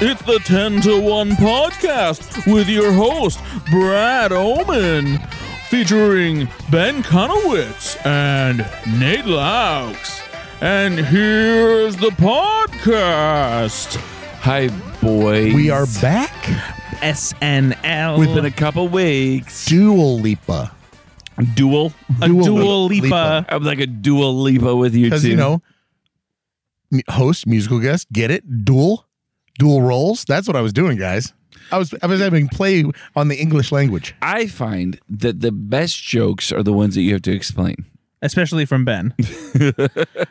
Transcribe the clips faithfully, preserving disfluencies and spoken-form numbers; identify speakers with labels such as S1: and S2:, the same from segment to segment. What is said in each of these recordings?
S1: It's the ten to one podcast with your host, Brad Oman, featuring Ben Conowitz and Nate Laux. And here's the podcast.
S2: Hi, boys.
S3: We are back.
S1: S N L.
S2: It's been a couple weeks.
S3: Dua Lipa.
S1: Dual. A
S3: Dua
S1: Dua Lipa.
S3: Lipa.
S2: I'm like a dual Lipa with you, too.
S3: Because, you know, m- host, musical guest, get it? Dual? Dual roles? That's what I was doing, guys. I was I was having play on the English language.
S2: I find that the best jokes are the ones that you have to explain.
S1: Especially from Ben. uh,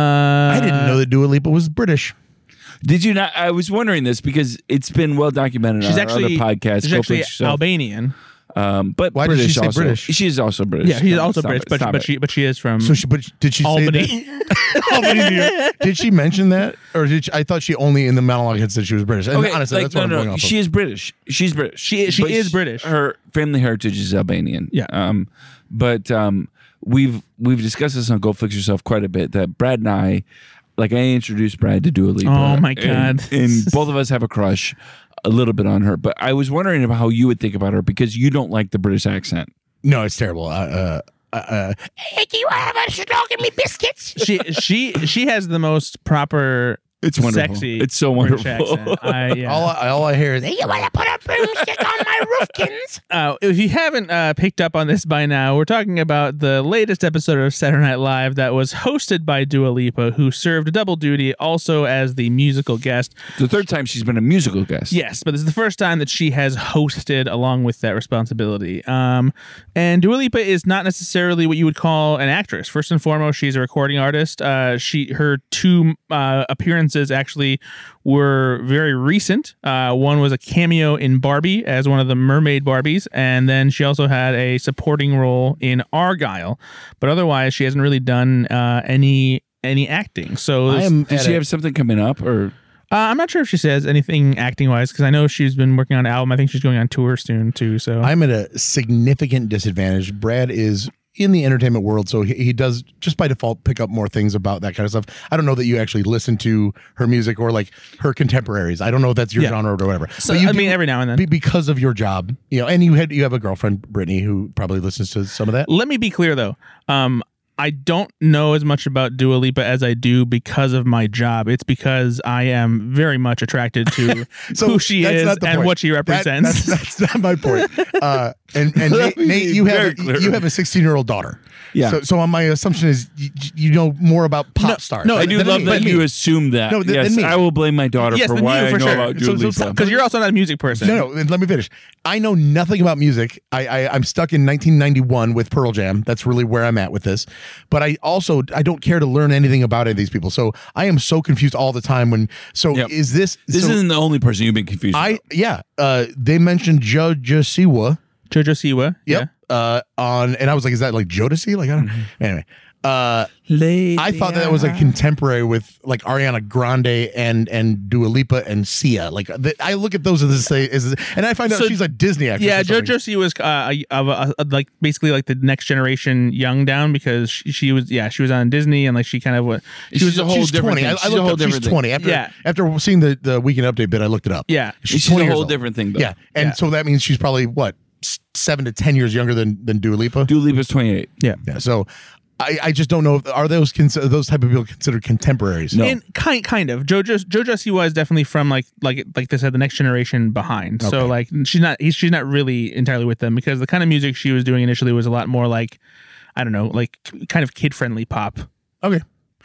S3: I didn't know that Dua Lipa was British.
S2: Did you not? I was wondering this because it's been well documented
S1: She's
S2: on
S1: actually,
S2: other podcasts.
S1: she's
S2: Go
S1: actually
S2: fix yourself.
S1: Albanian.
S2: Um, but
S3: Why did
S2: British
S3: she say
S2: also.
S3: British?
S2: She's also British.
S1: Yeah, she's
S2: No,
S1: also
S2: stop
S1: British,
S2: it,
S1: but,
S2: stop
S1: but
S2: it.
S1: she but she is from
S3: So she, but did she
S1: Albany.
S3: say that? Albany, New York. Did she mention that, or did she, I thought she only in the monologue had said she was British? And
S2: Okay,
S3: honestly,
S2: like,
S3: that's what
S2: no,
S3: I'm
S2: no,
S3: going off
S2: she
S3: of.
S2: is British. She's British.
S1: She- she
S2: But
S1: is British.
S2: Her family heritage is Albanian.
S1: Yeah.
S2: Um, but um, we've we've discussed this on Go Fix Yourself quite a bit. That Brad and I, like, I introduced Brad to Dua Lipa.
S1: Oh, my
S2: and-
S1: God.
S2: And, both of us have a crush a little bit on her. But I was wondering about how you would think about her because you don't like the British accent.
S3: No, it's terrible. Uh, uh, uh,
S4: Hey, do you have a dog and me biscuits?
S1: she she she has the most proper
S2: It's wonderful.
S1: sexy
S2: It's so
S1: British
S2: wonderful.
S1: accent. I, yeah.
S3: all, I, all I hear is,
S4: Hey, you want to put a broomstick on my roofkins?
S1: Uh, if you haven't uh, picked up on this by now, we're talking about the latest episode of Saturday Night Live that was hosted by Dua Lipa, who served double duty also as the musical guest.
S2: The third time she's been a musical guest.
S1: Yes, but this is the first time that she has hosted along with that responsibility. Um, and Dua Lipa is not necessarily what you would call an actress. First and foremost, she's a recording artist. Uh, she her two uh, appearances actually were very recent. Uh, one was a cameo in Barbie as one of the mermaid Barbies, and then she also had a supporting role in Argyle. But otherwise, she hasn't really done uh, any any acting. So
S3: I am
S2: Does
S3: at
S2: she
S3: a-
S2: have something coming up or?
S1: uh, I'm not sure if she says anything acting wise because I know she's been working on an album. I think she's going on tour soon too. So
S3: I'm at a significant disadvantage. Brad is in the entertainment world, so he, he does just by default pick up more things about that kind of stuff. I don't know that you actually listen to her music or like her contemporaries. I don't know if that's your
S1: Yeah.
S3: genre or whatever.
S1: So,
S3: But you
S1: I
S3: do-
S1: mean, every now and then.
S3: be- because of your job, you know, and you had you have a girlfriend, Brittany, who probably listens to some of that.
S1: Let me be clear though. Um, I don't know as much about Dua Lipa as I do because of my job. It's because I am very much attracted to
S3: So
S1: who she
S3: that's
S1: is
S3: not the
S1: and
S3: point.
S1: what she
S3: That-
S1: represents.
S3: that's, that's not my point. Uh, and and
S2: Let
S3: Nate,
S2: me
S3: Nate,
S2: be
S3: you
S2: very
S3: have
S2: clear.
S3: a, you have a sixteen year old daughter.
S2: Yeah.
S3: So, so my assumption is you, you know more about pop
S1: No,
S3: stars.
S1: no,
S2: I
S3: than-
S2: do
S3: than
S2: love
S3: me.
S2: that
S3: Than
S2: you
S3: me.
S2: assume that.
S3: No, th-
S2: yes,
S3: than me.
S2: I will blame my daughter
S1: Yes,
S2: for
S1: than
S2: why
S1: you,
S2: I
S1: for
S2: know
S1: sure.
S2: about Dua
S3: So- so
S2: Lipa.
S3: stop-
S1: Because you're also not a music person.
S3: No, no. Let me finish. I know nothing about music. I, I I'm stuck in nineteen ninety-one with Pearl Jam. That's really where I'm at with this. But I also I don't care to learn anything about any of these people. So I am so confused all the time. When so
S2: Yep.
S3: is this?
S2: This
S3: so
S2: isn't the only person you've been confused
S3: I
S2: about.
S3: yeah. Uh, they mentioned Jojo Siwa.
S1: Jojo Siwa.
S3: Yep. Uh, on and I was like, is that like Jodeci? Like I don't. Anyway. Uh,
S2: Lady
S3: I thought that, that was a contemporary with like Ariana Grande and and Dua Lipa and Sia. Like the, I look at those as the say, as, and I find out
S1: So-
S3: she's a Disney actress.
S1: Yeah,
S3: or something.
S1: Jojo Siwa was uh, a- of a, a, like basically like the next generation young down because she, she was yeah she was on Disney and like she kind of what she
S2: She's
S1: was
S2: a whole
S3: She's
S2: different
S3: twenty.
S2: thing.
S3: I, I
S2: She's a
S3: looked
S2: whole
S3: up. She's
S2: different thing.
S3: twenty. After
S1: Yeah.
S3: after seeing the the weekend update bit, I looked it up.
S1: yeah.
S3: She's,
S2: She's
S3: twenty
S2: a
S3: years
S2: whole
S3: old.
S2: different thing, though.
S3: Yeah, and
S1: Yeah.
S3: so that means she's probably what s- seven to ten years younger than than Dua Lipa.
S2: Dua Lipa's twenty-eight.
S1: yeah.
S3: Yeah. So I, I just don't know. If, are those cons- those type of people considered contemporaries?
S2: No.
S1: And kind kind of Jojo Jojo Siwa is definitely from like like like they said the next generation behind. So
S3: Okay.
S1: like she's not he's, she's not really entirely with them because the kind of music she was doing initially was a lot more like I don't know like kind of kid friendly pop.
S3: Okay.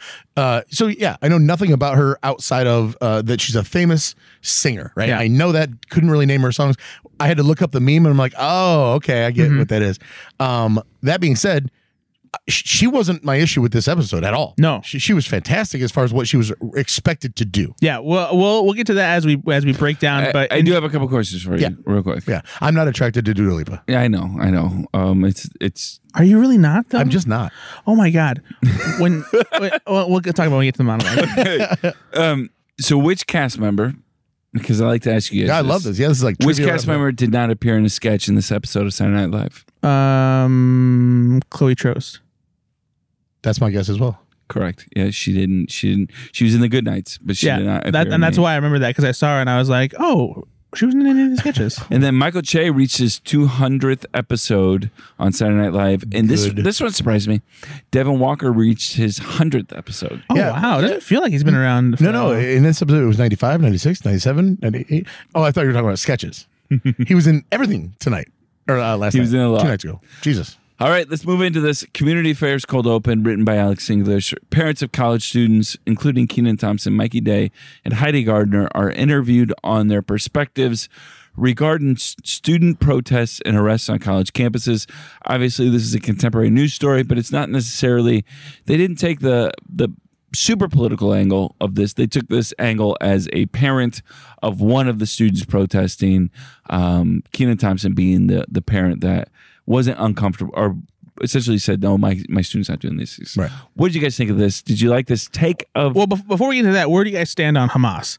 S3: Uh, so yeah, I know nothing about her outside of uh, that she's a famous singer, right?
S1: Yeah.
S3: I know that. Couldn't really name her songs. I had to look up the meme, and I'm like, oh, okay, I get
S1: Mhm.
S3: what that is. Um, that being said, sh- she wasn't my issue with this episode at all.
S1: No.
S3: she, she was fantastic as far as what she was expected to do.
S1: Yeah, well, we'll we'll get to that as we as we break down.
S2: I,
S1: but
S2: I do have a couple questions for you,
S3: Yeah.
S2: real quick.
S3: Yeah, I'm not attracted to Dua Lipa.
S2: Yeah, I know, I know. Um, it's it's.
S1: Are you really not though?
S3: I'm just not.
S1: Oh my god. When wait, well, we'll talk about when we get to the monologue.
S2: Um, so which cast member? Because I like to ask you guys.
S3: Yeah, I love this. Yeah, this is like
S2: Which
S3: trivia
S2: cast
S3: right
S2: member did not appear in a sketch in this episode of Saturday Night Live?
S1: Um, Chloe Trost.
S3: That's my guess as well.
S2: Correct. Yeah, she didn't. She didn't. She was in the Good Nights, but she
S1: yeah,
S2: did not.
S1: that,
S2: appear in
S1: and that's
S2: the-
S1: why I remember that because I saw her and I was like, oh, she wasn't in any of the sketches.
S2: And then Michael Che reached his two hundredth episode on Saturday Night Live, and this
S3: Good.
S2: this one surprised me. Devin Walker reached his hundredth episode.
S1: Oh
S3: Yeah.
S1: wow, doesn't feel like he's been around. For
S3: No, no.
S1: a while.
S3: In this episode, it was ninety-five, ninety-six, ninety-seven, ninety-eight. Oh, I thought you were talking about sketches. He was in everything tonight. Or uh, last
S2: He
S3: night.
S2: was in a lot.
S3: Two nights ago. Jesus.
S2: All right, let's move into this. Community Affairs Cold Open, written by Alex English. Parents of college students, including Kenan Thompson, Mikey Day, and Heidi Gardner, are interviewed on their perspectives regarding s- student protests and arrests on college campuses. Obviously, this is a contemporary news story, but it's not necessarily. They didn't take the the super political angle of this. They took this angle as a parent of one of the students protesting, um, Kenan Thompson being the the parent that wasn't uncomfortable or essentially said, no, my my student's not doing this.
S3: Right.
S2: What did you guys think of this? Did you like this take of
S1: Well, bef- before we get into that, where do you guys stand on Hamas?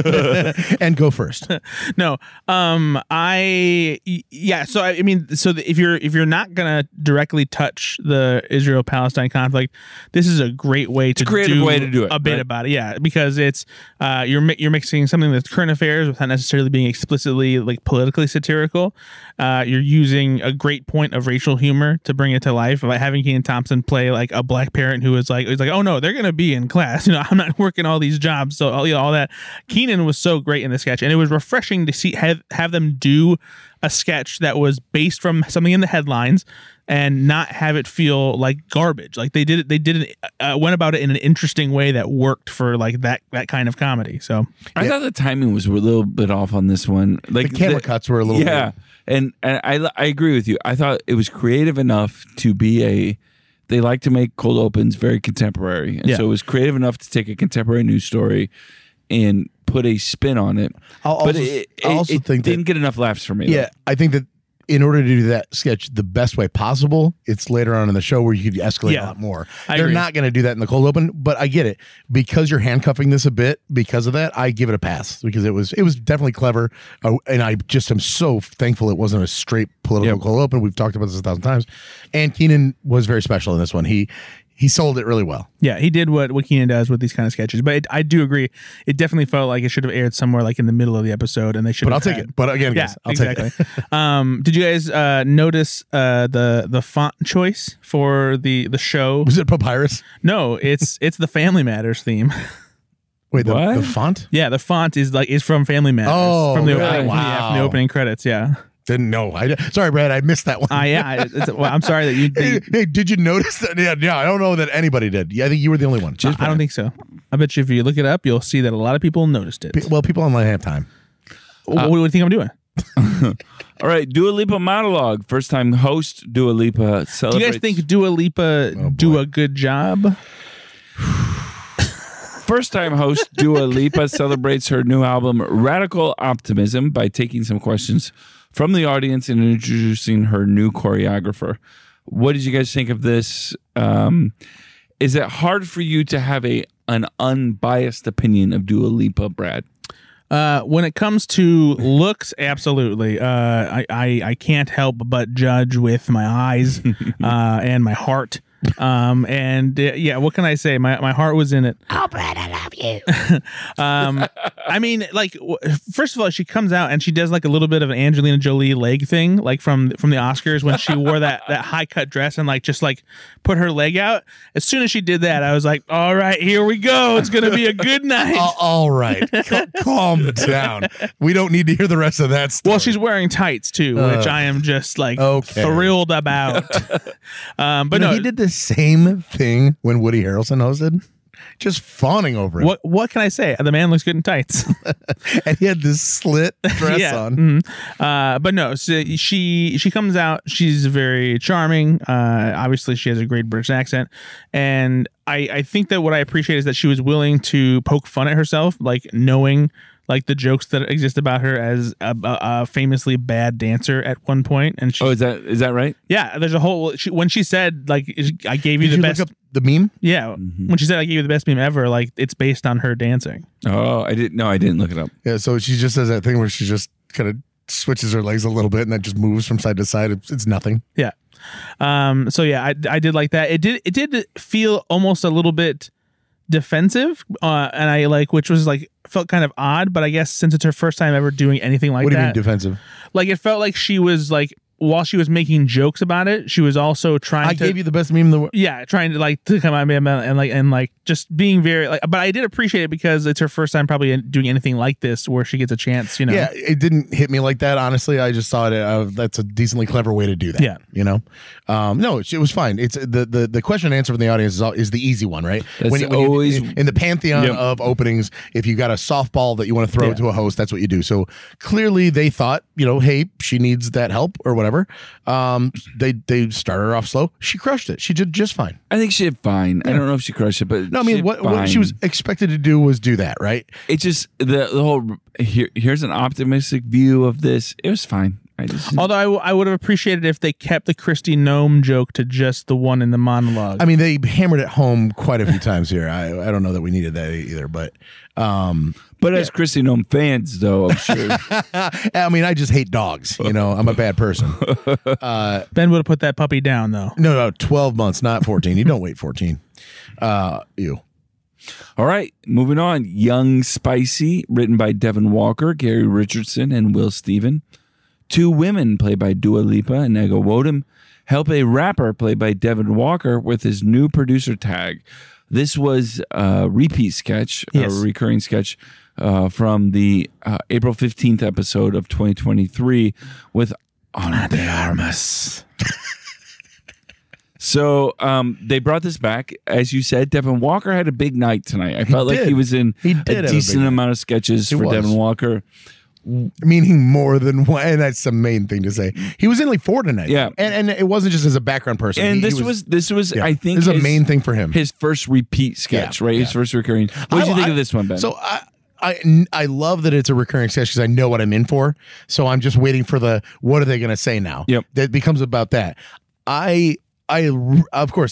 S3: And go first.
S1: no, um, I y- yeah. So I, I mean, so the, if you're if you're not gonna directly touch the Israel Palestine conflict, this is a great way to
S2: creative
S1: do
S2: way to do it,
S1: a bit
S2: right?
S1: about it. Yeah, because it's uh, you're mi- you're mixing something that's current affairs without necessarily being explicitly like politically satirical. Uh, you're using a great point of racial humor to bring it to life by having Kenan Thompson play like a black parent who is like, he's like, oh no, they're gonna be in class. You know, I'm not working all these jobs, so all, you know, all that. Kenan was so great in the sketch, and it was refreshing to see have have them do a sketch that was based from something in the headlines and not have it feel like garbage. Like they did it, they did it, uh, went about it in an interesting way that worked for like that that kind of comedy. So
S2: I thought the timing was a little bit off on this one. Like
S3: The camera cuts were a little
S2: yeah,
S3: weird.
S2: and and I I agree with you. I thought it was creative enough to be a. They like to make cold opens very contemporary, and
S1: Yeah.
S2: so it was creative enough to take a contemporary news story and put a spin on it.
S3: I'll
S2: but
S3: also-
S2: it,
S3: I
S2: it-
S3: also
S2: it
S3: think that-
S2: didn't get enough laughs for me. though.
S3: Yeah, I think that in order to do that sketch the best way possible, it's later on in the show where you could escalate
S1: Yeah,
S3: a lot more.
S1: I
S3: They're
S1: agree.
S3: not going to do that in the cold open, but I get it because you're handcuffing this a bit. Because of that, I give it a pass because it was it was definitely clever, uh, and I just am so thankful it wasn't a straight political
S2: Yep.
S3: cold open. We've talked about this a thousand times, and Kenan was very special in this one. He he sold it really well.
S1: yeah, he did what what Kenan does with these kind of sketches. But it, I do agree, it definitely felt like it should have aired somewhere like in the middle of the episode, and they should.
S3: But I'll
S1: have
S3: take
S1: had-
S3: it. But again,
S1: Yeah,
S3: guys, I'll
S1: exactly.
S3: take it.
S1: um, did you guys uh, notice uh, the the font choice for the the show?
S3: Was it Papyrus?
S1: No, it's it's the Family Matters theme.
S3: Wait, the,
S2: What?
S3: the font?
S1: Yeah, the font is like is from Family Matters.
S3: Oh,
S1: from the
S2: really?
S1: opening, yeah, from the
S3: Wow.
S1: opening credits. Yeah.
S3: Didn't know. I sorry, Brad. I missed that one.
S1: Uh, yeah. It's, well, I'm sorry that you.
S3: Hey,
S1: you
S3: hey, did you notice that? Yeah, yeah. I don't know that anybody did. Yeah, I think you were the only one.
S1: I don't think so. I bet you if you look it up, you'll see that a lot of people noticed it.
S3: Pe- Well, people online have time.
S1: what, what do you think I'm doing?
S2: All right, Dua Lipa monologue. First time host Dua Lipa
S1: Do
S2: celebrates.
S1: you guys think Dua Lipa
S3: Oh,
S1: do
S3: boy.
S1: a good job?
S2: First time host Dua Lipa celebrates her new album Radical Optimism by taking some questions from the audience and introducing her new choreographer. What did you guys think of this? Um, is it hard for you to have a an unbiased opinion of Dua Lipa, Brad?
S1: Uh, when it comes to looks, absolutely. Uh, I, I I can't help but judge with my eyes uh, and my heart. Um, and uh, yeah, what can I say? My my heart was in it.
S4: Oh, Brad, I love you.
S1: Um, I mean, like, w- first of all, she comes out and she does like a little bit of an Angelina Jolie leg thing, like from from the Oscars when she wore that that high cut dress and like just like put her leg out. As soon as she did that, I was like, all right, here we go. It's gonna be a good night.
S3: All- all right, Cal- calm down. We don't need to hear the rest of that story.
S1: Well, she's wearing tights too, which I am just like
S3: okay.
S1: thrilled about. um, but
S3: You know,
S1: no,
S3: he did the same thing when Woody Harrelson hosted, just fawning over it.
S1: what what can I say? The man looks good in tights.
S3: And he had this slit dress
S1: yeah.
S3: on.
S1: mhm. Uh, but no, so she she comes out. She's very charming. Uh, obviously, she has a great British accent, and I I think that what I appreciate is that she was willing to poke fun at herself, like knowing like the jokes that exist about her as a, a, a famously bad dancer at one point, and she,
S2: Oh, is that is that right?
S1: yeah, there's a whole she, when she said like I gave you
S3: Did
S1: the
S3: you
S1: best.
S3: look up the meme?
S1: Yeah, when she said I gave you the best meme ever, like it's based on her dancing.
S2: Oh, I didn't. No, I didn't look it up.
S3: Yeah, so she just does that thing where she just kind of switches her legs a little bit and then just moves from side to side. It's, it's nothing.
S1: Yeah. Um, so yeah, I, I did like that. It did it did feel almost a little bit defensive, uh, and I like which was like felt kind of odd. But I guess since it's her first time ever doing anything like
S3: What do you
S1: that,
S3: mean defensive?
S1: like it felt like she was like while she was making jokes about it, she was also trying
S3: I
S1: to
S3: gave you the best meme in the world.
S1: yeah, trying to like to come at me and, and like and like just being very like. But I did appreciate it because it's her first time probably doing anything like this where she gets a chance. You know,
S3: Yeah, it didn't hit me like that. Honestly, I just thought it. Uh, that's a decently clever way to do that.
S1: Yeah.
S3: you know. Um, no, it, it was fine. It's the, the the question and answer from the audience is, all, is the easy one, right?
S2: That's
S3: when, you- when
S2: always-
S3: you, in the pantheon
S2: Yep.
S3: of openings, if you got a softball that you want to throw
S1: Yeah.
S3: to a host, that's what you do. So clearly, they thought, you know, hey, she needs that help or whatever. Um, they they started her off slow. She crushed it. She did just fine.
S2: I think she did fine. I don't know if she crushed it, but
S3: No, I
S2: she
S3: mean,
S2: did
S3: what, what she
S2: fine.
S3: was expected to do was do that, right?
S2: It just the the whole here. Here's an optimistic view of this. It was fine. I just
S1: although I, w- I would have appreciated if they kept the Christy Gnome joke to just the one in the monologue.
S3: I mean, they hammered it home quite a few times here. I I don't know that we needed that either, but um,
S2: but as Christy Gnome fans, though, I'm sure
S3: I mean, I just hate dogs. You know, I'm a bad person. Uh,
S1: Ben would have put that puppy down though.
S3: no, no, twelve months, not fourteen. You don't wait fourteen. Uh, you.
S2: All right, moving on. Young Spicy, written by Devin Walker, Gary Richardson, and Will Steven. Two Women, played by Dua Lipa and Ego Wodum, help a rapper, played by Devin Walker, with his new producer tag. This was a repeat sketch,
S1: Yes.
S2: a recurring sketch uh, from the uh, April fifteenth episode of twenty twenty-three with Ana de Armas. So um, they brought this back. As you said, Devin Walker had a big night tonight. I felt like
S3: did.
S2: he was in
S3: He did have
S2: a
S3: a
S2: decent
S3: big night.
S2: amount of sketches
S3: He
S2: for
S3: was.
S2: Devin Walker.
S3: Meaning more than one, and that's the main thing to say. He was in like four tonight.
S2: Yeah.
S3: and and it wasn't just as a background person.
S2: And
S3: He- he
S2: this was, this was
S3: yeah.
S2: I think
S3: this is a
S2: his-
S3: main thing for him.
S2: His first repeat sketch,
S3: Yeah,
S2: right? His
S3: yeah.
S2: first recurring. What did you
S3: I-
S2: think
S3: I-
S2: of this one, Ben?
S3: So I, I, I love that it's a recurring sketch because I know what I'm in for. So I'm just waiting for the what are they going to say now?
S2: Yep.
S3: That becomes about that. I, I, of course,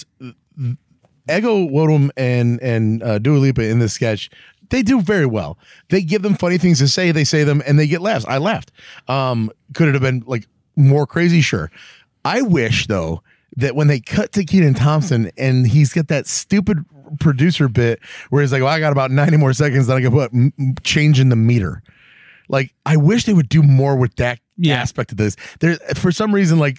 S3: Ego Wodum and and uh, Dua Lipa in this sketch. They do very well. They give them funny things to say. They say them, and they get laughs. I laughed. Um, could it have been like more crazy? Sure. I wish though that when they cut to Kenan Thompson and he's got that stupid producer bit where he's like, "Well, I got about ninety more seconds, then I can put m- m- change in the meter." Like, I wish they would do more with that
S1: Yeah.
S3: aspect of this. There, for some reason, like.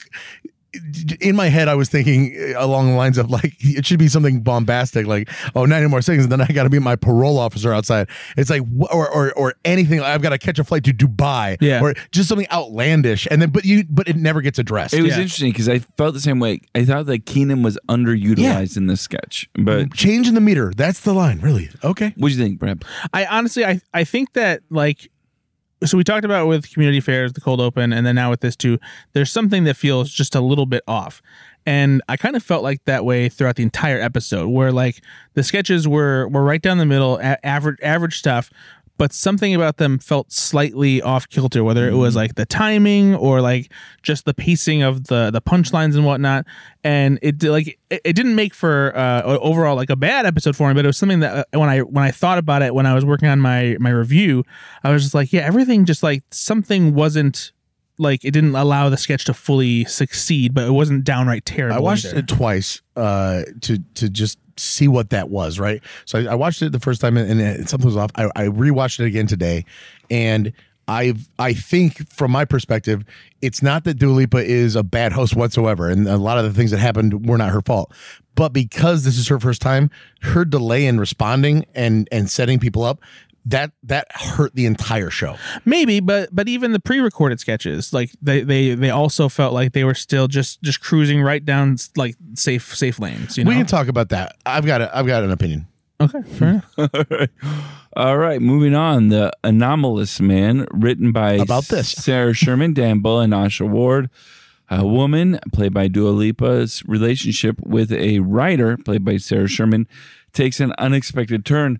S3: In my head, I was thinking along the lines of like, it should be something bombastic, like, oh, ninety more seconds, and then I got to be my parole officer outside. It's like, wh- or or, or anything. I've got to catch a flight to Dubai,
S1: Yeah.
S3: or just something outlandish, and then but you, but it never gets addressed.
S2: it was
S1: yeah.
S2: interesting because I felt the same way. I thought that Keenan was underutilized in this sketch. But
S3: Change in the meter. That's the line, really. Okay.
S2: what do you think, Brad?
S1: I honestly, I I think that like, so we talked about with community fairs, the cold open, and then now with this too. There's something that feels just a little bit off, and I kind of felt like that way throughout the entire episode, where like the sketches were were right down the middle, a- average average stuff. But something about them felt slightly off kilter, whether it was like the timing or like just the pacing of the the punchlines and whatnot. And it did- like it, it didn't make for uh, overall like a bad episode for me, but it was something that uh, when I when I thought about it when I was working on my my review, I was just like, yeah, everything just like something wasn't like it didn't allow the sketch to fully succeed, but it wasn't downright terrible.
S3: I watched
S1: either.
S3: it twice uh, to to just see what that was, right? So I, I watched it the first time and, and it, something was off. I, I rewatched it again today, and I've I think from my perspective, it's not that Dua Lipa is a bad host whatsoever, and a lot of the things that happened were not her fault. But because this is her first time, her delay in responding and and setting people up, that that hurt the entire show.
S1: Maybe, but but even the pre-recorded sketches, like they they they also felt like they were still just just cruising right down like safe safe lanes. You know.
S3: We can talk about that. I've got a, I've got an opinion.
S1: Okay, fair enough.
S2: All right, moving on. The Anomalous Man, written by
S3: About this.
S2: Sarah Sherman, Dan Bull, and Asha Ward. A woman, played by Dua Lipa's relationship with a writer, played by Sarah Sherman, takes an unexpected turn.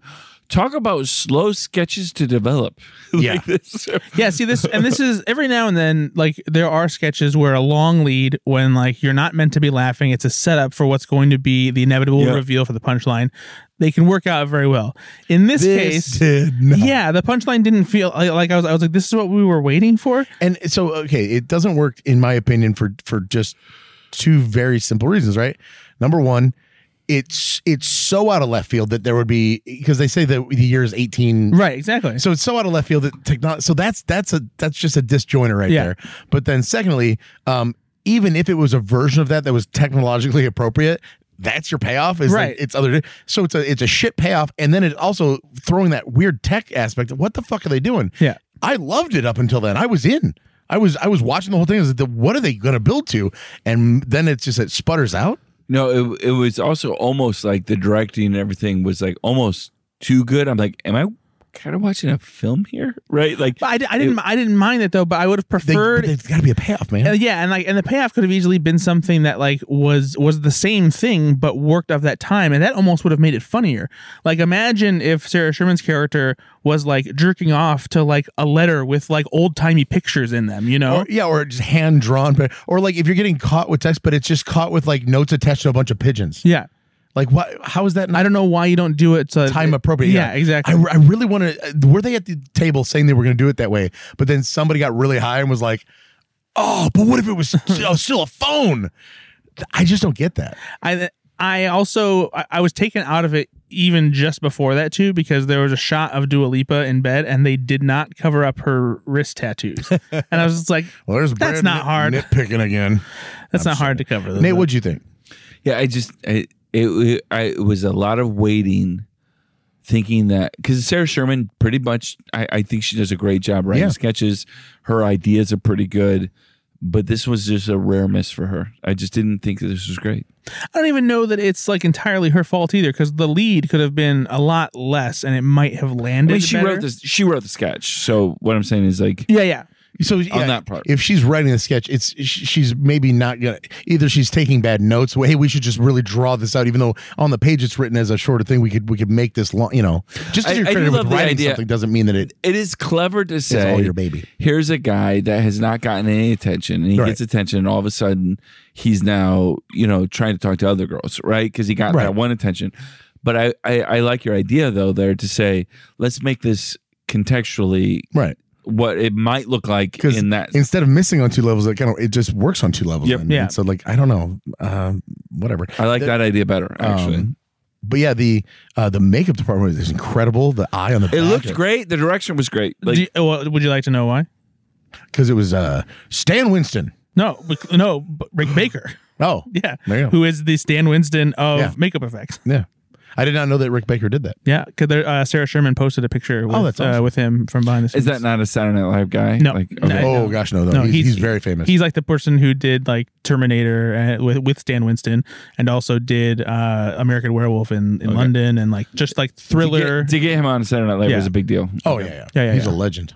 S2: Talk about slow sketches to develop.
S3: Yeah.
S2: Like this.
S1: Yeah, see this, and this is every now and then. Like there are sketches where a long lead, when like you're not meant to be laughing, it's a setup for what's going to be the inevitable
S2: Yeah.
S1: reveal for the punchline. They can work out very well. In this,
S3: This
S1: case,
S3: did not.
S1: yeah, the punchline didn't feel like, like I was. I was like, this is what we were waiting for.
S3: And so, okay, it doesn't work, in my opinion, for for just two very simple reasons, right? Number one, it's it's so out of left field that there would be, because they say that the year is eighteen.
S1: Right, exactly.
S3: So it's so out of left field that technology. So that's that's a that's just a disjoiner right
S1: Yeah.
S3: there. But then, secondly, um, even if it was a version of that that was technologically appropriate, that's your payoff. Is
S1: Right.
S3: Like it's other. So it's a it's a shit payoff, and then it also throwing that weird tech aspect. What the fuck are they doing?
S1: Yeah.
S3: I loved it up until then. I was in. I was I was watching the whole thing. I was like, what are they going to build to? And then it's just it sputters out.
S2: No, it it was also almost like the directing and everything was like almost too good. I'm like, am I kind of watching a film here? Right? Like,
S1: But I, di- I didn't. I didn't mind it though. But I would have
S3: They,
S1: preferred.
S3: but there's got to be a payoff, man.
S1: Uh, yeah, and like, and the payoff could have easily been something that like was was the same thing but worked off that time, and that almost would have made it funnier. Like, imagine if Sarah Sherman's character was like jerking off to like a letter with like old timey pictures in them, you know?
S3: Or, yeah, or just hand drawn, but or like if you're getting caught with text, but it's just caught with like notes attached to a bunch of pigeons.
S1: Yeah,
S3: Like what? How is that
S1: I don't know why you don't do it to
S3: time appropriate?
S1: Yeah, exactly.
S3: I, I really want to. Were they at the table saying they were going to do it that way? But then somebody got really high and was like, "Oh, but what if it was still, still a phone?" I just don't get that.
S1: I I also I, I was taken out of it even just before that too, because there was a shot of Dua Lipa in bed and they did not cover up her wrist tattoos, and I was just like,
S3: Well, there's
S1: That's
S3: Brad
S1: not
S3: nit-
S1: hard.
S3: nitpicking again.
S1: that's not hard to cover.
S3: Nate, what'd you think?
S2: yeah, I just I, it, it I it was a lot of waiting, thinking that because Sarah Sherman pretty much I, I think she does a great job writing
S3: Yeah.
S2: sketches. Her ideas are pretty good, but this was just a rare miss for her. I just didn't think that this was great.
S1: I don't even know that it's like entirely her fault either, because the lead could have been a lot less and it might have
S2: I
S1: landed.
S2: mean, she
S1: better.
S2: wrote this. She wrote the sketch. So what I'm saying is like,
S1: Yeah, yeah.
S3: So yeah,
S2: that part.
S3: if she's writing the sketch, it's sh- she's maybe not gonna. Either she's taking bad notes. Well, hey, we should just really draw this out, even though on the page it's written as a shorter thing. We could we could make this long. You know, just
S2: I-
S3: because you're
S2: I do
S3: credited
S2: love
S3: with
S2: the
S3: writing
S2: idea.
S3: something doesn't mean that it
S2: it is clever to say,
S3: all your baby.
S2: Here's a guy that has not gotten any attention, and he
S3: Right.
S2: gets attention, and all of a sudden he's now, you know, trying to talk to other girls, right? Because he got
S3: Right.
S2: that one attention. But I, I, I like your idea though there to say, let's make this contextually
S3: right.
S2: what it might look like
S3: Because
S2: in that.
S3: instead of missing on two levels, it kind of it just works on two levels.
S2: Yep.
S3: then.
S1: Yeah.
S3: And so like I don't know, um, whatever.
S2: I like that idea better, actually.
S3: Um, but yeah, the uh, the makeup department is incredible. The eye on the
S2: it looked great. The direction was great. Like,
S1: Do you- well, would you like to know why?
S3: because it was uh, Stan Winston.
S1: No, bec- no, b- Rick Baker.
S3: Oh,
S1: Yeah,
S3: There you go.
S1: who is the Stan Winston of
S3: Yeah.
S1: makeup effects?
S3: yeah. I did not know that Rick Baker did that.
S1: Yeah, because uh, Sarah Sherman posted a picture with,
S3: Oh, that's awesome.
S1: uh, with him from behind the scenes.
S2: is that not a Saturday Night Live guy?
S1: No.
S2: Like,
S1: No.
S2: okay.
S3: Oh gosh, no, no,
S1: No,
S3: he's,
S1: he's-
S3: he's very famous.
S1: He's like the person who did like Terminator uh, with with Stan Winston, and also did uh, American Werewolf in, in London, and like just like
S2: To
S1: thriller.
S2: get, to get him on Saturday Night Live
S1: Yeah.
S2: was a big deal.
S3: oh
S2: Okay.
S3: yeah, yeah,
S1: Yeah, yeah,
S3: he's
S1: yeah.
S3: a legend.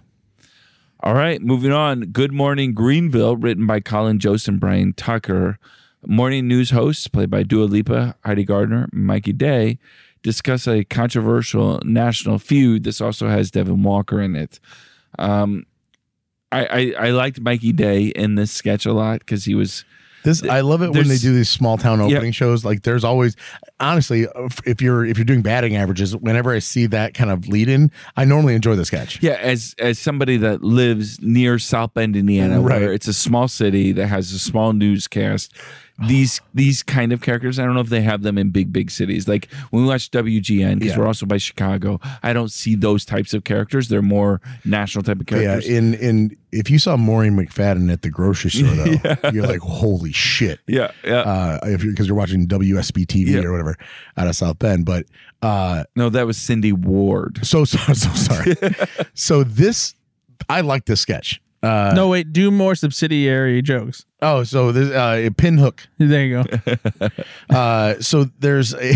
S2: All right, moving on. Good Morning Greenville, written by Colin Jost and Brian Tucker. Morning news hosts, played by Dua Lipa, Heidi Gardner, Mikey Day, discuss a controversial national feud. This also has Devin Walker in it. Um, I, I, I liked Mikey Day in this sketch a lot because he was...
S3: This I love it when they
S2: There's-
S3: do these small town
S2: Yeah.
S3: opening shows. Like there's always, honestly, if- if you're if you're doing batting averages, whenever I see that kind of lead in, I normally enjoy the sketch.
S2: Yeah, as as somebody that lives near South Bend, Indiana,
S3: Right.
S2: where it's a small city that has a small newscast, these these kind of characters, I don't know if they have them in big big cities. Like when we watch W G N, because
S3: Yeah.
S2: we're also by Chicago, I don't see those types of characters. They're more national type of
S3: Yeah,
S2: characters.
S3: in in if you saw Maureen McFadden at the grocery store though, you're like, holy shit.
S2: yeah, yeah.
S3: Uh, if you're because you're watching W S B T V
S2: Yeah.
S3: or whatever out of South Bend, but uh,
S2: no, that was Cindy Ward.
S3: so sorry, so sorry. So this, I like this sketch. Uh,
S1: no, wait, do more subsidiary jokes.
S3: Oh, so this uh, Pinhook.
S1: There you go.
S3: Uh, so there's a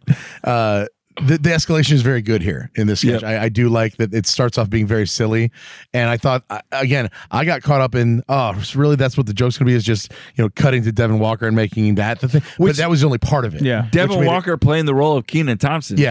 S3: uh, the, the escalation is very good here in this sketch.
S2: Yep.
S3: I, I do like that it starts off being very silly, and I thought I- again I got caught up in oh really that's what the joke's gonna be is just you know cutting to Devin Walker and making that the thing,
S2: Which-
S3: but that was the only part of it.
S1: Yeah.
S3: Which
S2: Devin
S3: made it-
S2: Walker playing the role of Kenan Thompson.
S3: yeah.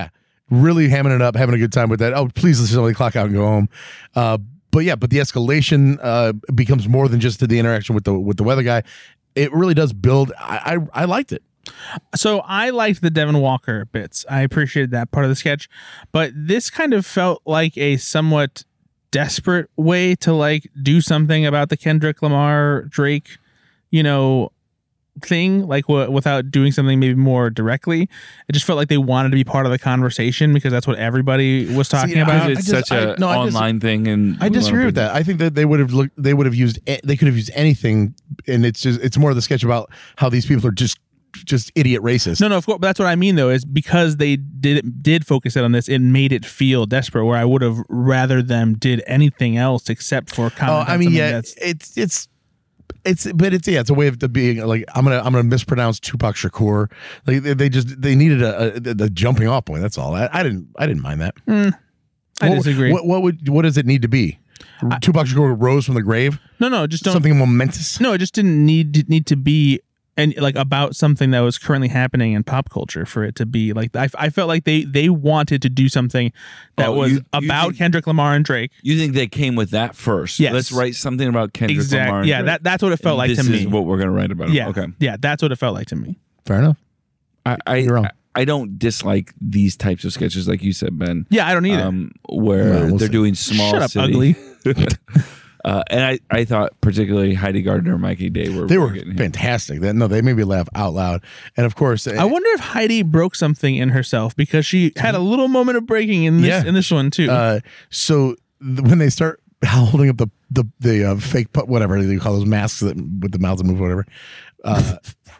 S3: really hamming it up, having a good time with that. Oh, please let's somebody clock out and go home. Uh, but yeah, but the escalation uh, becomes more than just the interaction with the with the weather guy. It really does build. I I, I liked it.
S1: So I liked the Devin Walker bits. I appreciated that part of the sketch, but this kind of felt like a somewhat desperate way to like do something about the Kendrick Lamar Drake, you know, thing, like w- without doing something maybe more directly. It just felt like they wanted to be part of the conversation because that's what everybody was talking
S3: See, I-
S1: about.
S2: It's
S3: I just-
S2: such a
S3: I- no, I just-
S2: online thing, and
S3: I disagree with that. I think that they would have looked. They would have used. a- They could have used anything, and it's just. It's more of the sketch about how these people are just, just idiot racist.
S1: No, no, of course. But that's what I mean, though, is because they did did focus it on this, it made it feel desperate. Where I would have rather them did anything else except for
S3: Oh,
S1: comment.
S3: I
S1: on
S3: mean,
S1: something
S3: yeah,
S1: that's,
S3: it's it's it's, but it's yeah, it's a way of the being like I'm gonna I'm gonna mispronounce Tupac Shakur. Like they, they just they needed a, a the jumping off point. That's all. I, I didn't I didn't mind that.
S1: I
S3: what,
S1: disagree.
S3: What, what would what does it need to be? Tupac Shakur rose from the grave.
S1: no, no, just don't.
S3: Something momentous.
S1: No, it just didn't need need to be and like about something that was currently happening in pop culture for it to be like. I, I felt like they they wanted to do something that
S2: Oh,
S1: was
S2: you- you
S1: about
S2: think-
S1: Kendrick Lamar and Drake.
S2: You think they came with that first?
S1: Yes.
S2: Let's write something about Kendrick Lamar.
S1: Exactly.
S2: and
S1: Yeah,
S2: Drake.
S1: that that's what it felt like
S2: this
S1: to me.
S2: is what we're gonna write about.
S1: yeah.
S2: Okay.
S1: Yeah, that's what it felt like to me.
S3: Fair enough.
S2: I I,
S3: You're wrong.
S2: I I don't dislike these types of sketches, like you said, Ben.
S1: Yeah, I don't either.
S2: Um, where
S3: Well, we'll
S2: they're
S3: see.
S2: doing small.
S1: Shut up,
S2: city-
S1: ugly.
S2: uh, and I, I thought particularly Heidi Gardner and Mikey Day were
S3: They were
S2: getting hit.
S3: fantastic. That no, they made me laugh out loud. And of course,
S1: I wonder if Heidi broke something in herself because she had a little moment of breaking in this
S3: Yeah.
S1: in this one too.
S3: Uh, so th- when they start holding up the the the uh, fake pu- whatever they call those masks that with the mouths that move, whatever. Uh,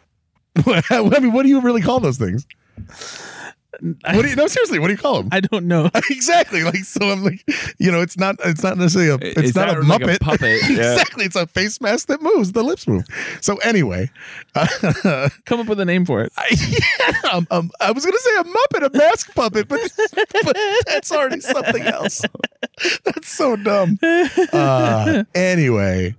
S3: I mean, what do you really call those things? What do you? No, seriously, what do you call them?
S1: I don't know.
S3: Exactly. Like so, I'm like, you know, it's not. It's not necessarily a. It's,
S2: It's
S3: not,
S2: not
S3: a
S2: like a
S3: muppet.
S2: puppet, yeah.
S3: Exactly. It's a face mask that moves. The lips move. So anyway, uh,
S1: Come up with a name for it.
S3: I, yeah, um, um, I was going to say a muppet, a mask puppet, but, but that's already something else. That's so dumb. Uh, anyway,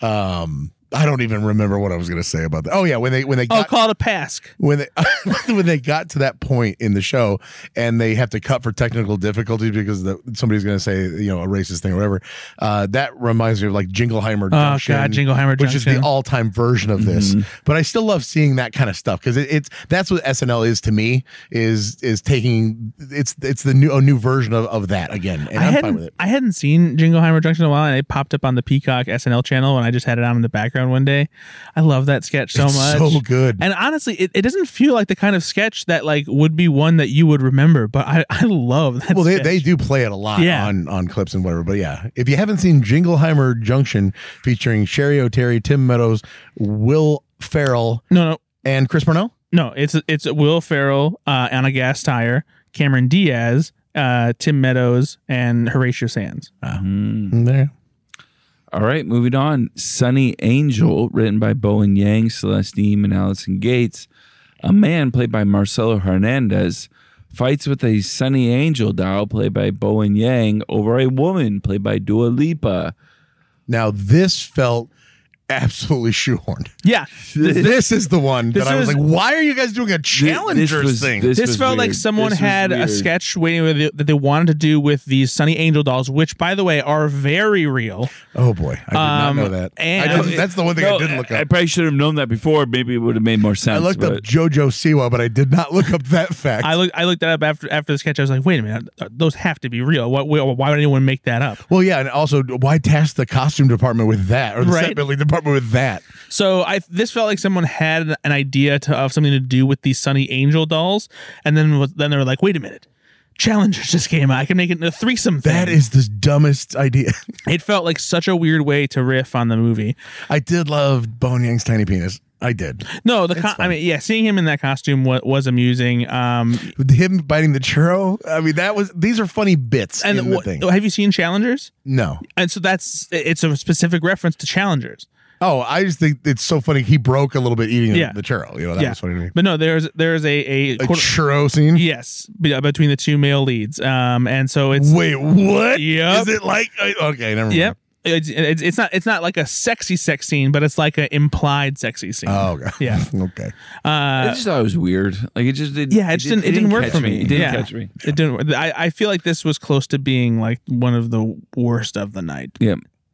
S3: um, I don't even remember what I was going to say about that. Oh yeah, when they when they
S1: Oh,
S3: got
S1: call it a pask.
S3: when they when they got to that point in the show and they have to cut for technical difficulties because the, somebody's going to say, you know, a racist thing or whatever. Uh, that reminds me of like Jingleheimer
S1: Oh
S3: Junction,
S1: God, Jingleheimer
S3: which is
S1: Junction.
S3: the all-time version of this. But I still love seeing that kind of stuff because it, it's that's what S N L is to me is is taking it's it's the new a new version of, of that again, and
S1: I
S3: I'm fine
S1: hadn't
S3: with it.
S1: I hadn't seen Jingleheimer Junction in a while, and it popped up on the Peacock S N L channel, and I just had it on in the background one day. I love that sketch so
S3: It's
S1: much.
S3: so good.
S1: And honestly, it, it doesn't feel like the kind of sketch that like would be one that you would remember, but I, I love that
S3: Well, they,
S1: sketch.
S3: they do play it a lot
S1: Yeah.
S3: on, on clips and whatever. But yeah, if you haven't seen Jingleheimer Junction featuring Sherry O'Terry, Tim Meadows, Will Ferrell,
S1: No, no,
S3: and Chris Parnell,
S1: no. It's it's Will Ferrell, uh, Anna Gasteyer, Cameron Diaz, uh, Tim Meadows, and Horatio Sands.
S3: Mm, there.
S2: All right, moving on. Sunny Angel, written by Bowen Yang, Celeste Neame, and Allison Gates. A man played by Marcelo Hernandez fights with a Sunny Angel doll played by Bowen Yang over a woman played by Dua Lipa.
S3: Now this felt absolutely shoehorned.
S1: Yeah,
S3: This, this is the one
S1: this
S3: that I was
S1: is-
S3: like, why are you guys doing a challengers
S2: was-
S3: thing?
S2: this-
S1: this
S2: was
S1: felt like
S2: weird.
S1: someone
S2: This was
S1: had a
S2: weird.
S1: sketch waiting with it that they wanted to do with these Sunny Angel dolls, which, by the way, are very real.
S3: oh boy, I did
S1: Um,
S3: not know that.
S1: and-
S3: I didn't, that's the one thing
S2: No,
S3: I didn't look
S2: I
S3: up.
S2: probably should have known that before. Maybe it would have made more sense.
S3: I looked
S2: but
S3: up JoJo Siwa, but I did not look up that fact.
S1: I looked I looked that up after after the sketch. I was like, wait a minute, those have to be real. Why, why why would anyone make that up?
S3: well, yeah, and also, why task the costume department with that, or the
S1: Right.
S3: set building department with that?
S1: So I this felt like someone had an idea to, of something to do with these Sunny Angel dolls, and then was, then they were like, wait a minute, Challengers just came out. I can make it into a threesome thing.
S3: That is the dumbest idea.
S1: It felt like such a weird way to riff on the movie.
S3: I did love Bone Yang's tiny penis. I did.
S1: No, the co-
S3: It's
S1: I
S3: fun.
S1: mean, yeah, seeing him in that costume was, was amusing. Um,
S3: Him biting the churro. I mean, that was. These are funny bits
S1: and
S3: in the
S1: what,
S3: thing.
S1: have you seen Challengers?
S3: No.
S1: And so that's it's a specific reference to Challengers.
S3: Oh, I just think it's so funny. He broke a little bit eating
S1: Yeah.
S3: the churro. You know, that
S1: Yeah.
S3: was funny to me.
S1: But no, there's there's a a,
S3: A
S1: quarter-
S3: churro scene.
S1: yes be- between the two male leads. Um, and so it's
S3: Wait, what?
S1: Yep.
S3: Is it like? I- Okay, never mind.
S1: Yep. It's, it's it's not it's not like a sexy sex scene, but it's like an implied sexy scene.
S3: Oh, okay.
S1: Yeah.
S3: Okay.
S2: I
S1: Uh,
S2: just thought it was weird. Like it just didn't.
S1: yeah, it just didn't it didn't work
S2: catch
S1: for me.
S2: It didn't
S1: yeah.
S2: catch me.
S1: It didn't. work. I I feel like this was close to being like one of the worst of the night.
S2: Yeah,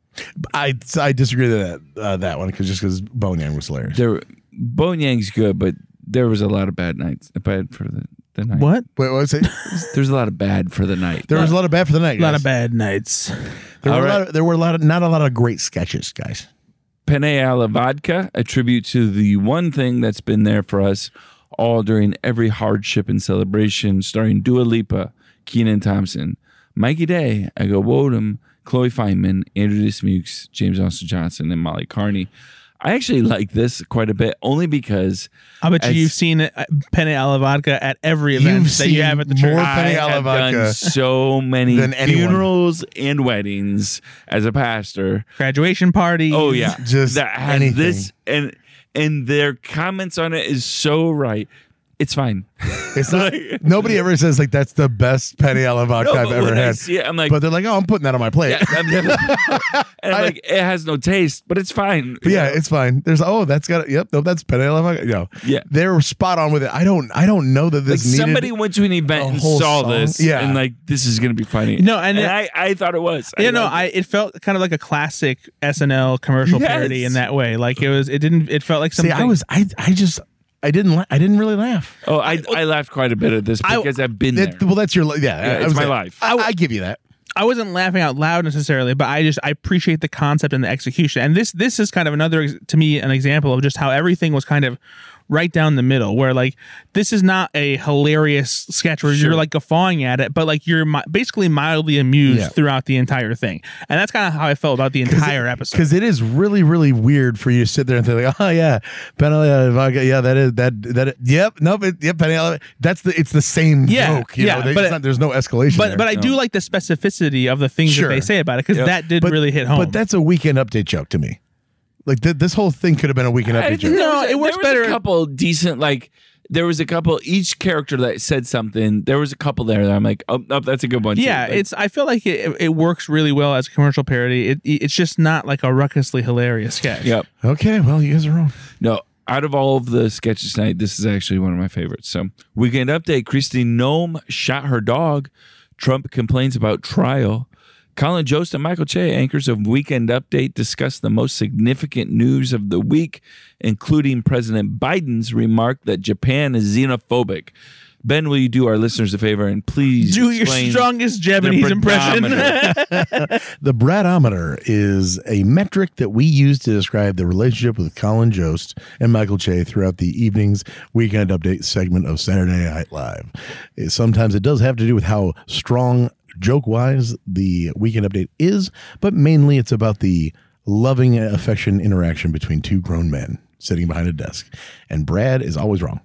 S3: I I disagree with that uh, that one because just because Bone Yang was hilarious.
S2: there. Bone Yang's good, but there was a lot of bad nights. Bad for the, the night.
S1: What?
S3: Wait, what was it?
S2: There's a lot of bad for the night.
S3: There was a lot of bad for the night.
S1: A lot
S3: guys.
S1: of bad nights.
S3: There
S2: All
S3: were a
S2: right.
S3: lot. Of, there were a lot of not a lot of great sketches, guys.
S2: Penne alla vodka, a tribute to the one thing that's been there for us all during every hardship and celebration, starring Dua Lipa, Kenan Thompson, Mikey Day, Ego Wodum, Chloe Feynman, Andrew Dismukes, James Austin Johnson, and Molly Carney. I actually like this quite a bit, only because
S1: I bet you
S2: As-
S1: you've seen uh, Penne alla vodka at every event
S3: You've
S1: that you
S3: seen
S1: have at the
S3: more
S1: church.
S3: Penne
S2: I
S3: alla
S2: have done
S3: vodka
S2: so many
S3: than anyone.
S2: funerals and weddings as a pastor.
S1: Graduation parties.
S2: Oh yeah,
S3: Just
S2: that has
S3: anything.
S2: this, and and their comments on it is so right. It's fine.
S3: It's not. Nobody ever says like that's the best Penne alla vodka
S2: No,
S3: I've
S2: but
S3: ever
S2: when I
S3: had.
S2: see it, I'm like,
S3: But they're like, oh, I'm putting that on my plate.
S2: yeah, I'm definitely- and I'm like, it has no taste, but it's fine.
S3: But yeah, it's fine. There's oh, that's got yep, no, that's Penne alla vodka. No,
S2: Yeah.
S3: they're spot on with it. I don't, I don't know that
S2: like
S3: this needed.
S2: somebody went to an event
S3: a
S2: and
S3: whole
S2: saw
S3: song.
S2: this,
S3: Yeah.
S2: and like this is gonna be funny.
S1: No, and
S2: and
S1: it-
S2: I, I thought it was.
S1: Yeah, no,
S2: liked
S1: I
S2: it.
S1: it felt kind of like a classic S N L commercial
S2: Yes.
S1: parody in that way. Like it was, it didn't, it felt like
S3: See,
S1: something.
S3: I was, I, I just, I didn't, la- I didn't really laugh.
S2: Oh, I I laughed quite a bit at this
S1: I-
S2: because I've been there.
S3: It- well, that's your, li- yeah,
S2: Yeah,
S3: I
S2: it's
S3: was
S2: my
S3: like-
S2: life.
S3: I, I give you that.
S1: I wasn't laughing out loud necessarily, but I just I appreciate the concept and the execution. And this this is kind of another ex- to me an example of just how everything was kind of right down the middle. Where like this is not a hilarious sketch where
S2: Sure.
S1: you're like guffawing at it, but like you're mi- basically mildly amused
S3: Yeah.
S1: throughout the entire thing. And that's kind of how I felt about the entire episode.
S3: Because it is really, really weird for you to sit there and think like, oh yeah, Penne alla vodka, yeah, that is that that. Yep, nope, it, yep, Penne alla. That's the it's the same
S1: Yeah,
S3: joke. You
S1: yeah,
S3: know, they,
S1: but
S3: it's
S1: it-
S3: not, there's no escalation.
S1: But
S3: there.
S1: but I do like the specificity of the things
S3: Sure.
S1: that they say about it because
S2: Yep.
S1: that did
S3: But-
S1: really hit home.
S3: But that's a Weekend Update joke to me. Like th- this whole thing could have been a Weekend
S2: I
S3: Update
S2: think
S3: joke.
S2: there
S1: No,
S2: was a-
S1: it works
S2: there was
S1: better-
S2: A couple decent, like there was a couple. Each character that said something, there was a couple there that I'm like, oh, no, that's a good one. too.
S1: yeah,
S2: Like,
S1: it's. I feel like it, it works really well as a commercial parody. It, it's just not like a ruckusly hilarious sketch.
S2: yep.
S3: Okay, well, you guys are wrong.
S2: No, out of all of the sketches tonight, this is actually one of my favorites. So, Weekend Update: Christine Nome shot her dog. Trump complains about trial. Colin Jost and Michael Che, anchors of Weekend Update, discuss the most significant news of the week, including President Biden's remark that Japan is xenophobic. Ben, will you do our listeners a favor and please
S1: Do your
S2: explain
S1: strongest
S2: the
S1: Japanese impression.
S2: predometer?
S3: The Bradometer is a metric that we use to describe the relationship with Colin Jost and Michael Che throughout the evening's Weekend Update segment of Saturday Night Live. It- sometimes it does have to do with how strong joke-wise the Weekend Update is, but mainly it's about the loving affection interaction between two grown men sitting behind a desk. And Brad is always wrong.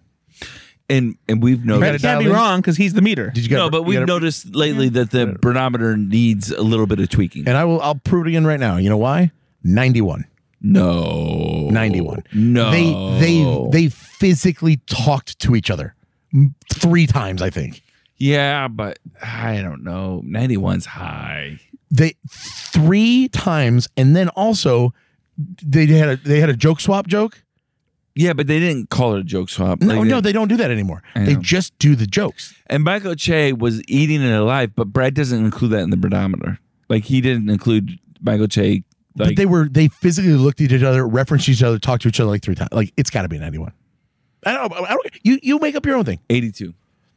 S2: and and we've
S3: gotta
S1: Brad
S2: noticed.
S1: can't be
S3: dial in?
S1: wrong because he's the meter.
S3: Did you get
S2: No, but
S3: you
S2: we've
S3: gotta-
S2: noticed lately that the barometer needs a little bit of tweaking.
S3: And I will I'll prove it again right now. You know why? ninety-one.
S2: No,
S3: ninety-one.
S2: No,
S3: They they they physically talked to each other m- three times, I think.
S2: Yeah, but I don't know. ninety-one's high.
S3: They three times, and then also they had a they had a joke swap joke.
S2: Yeah, but they didn't call it a joke swap.
S3: No,
S2: Like,
S3: no, they don't do that anymore.
S2: I
S3: They
S2: know.
S3: just do the jokes.
S2: And Michael Che was eating it alive, but Brad doesn't include that in the barometer. Like he didn't include Michael Che. Like
S3: but they were they physically looked at each other, referenced each other, talked to each other like three times. Like it's got to be ninety-one. I don't. I don't. You you make up your own thing.
S2: eighty-two.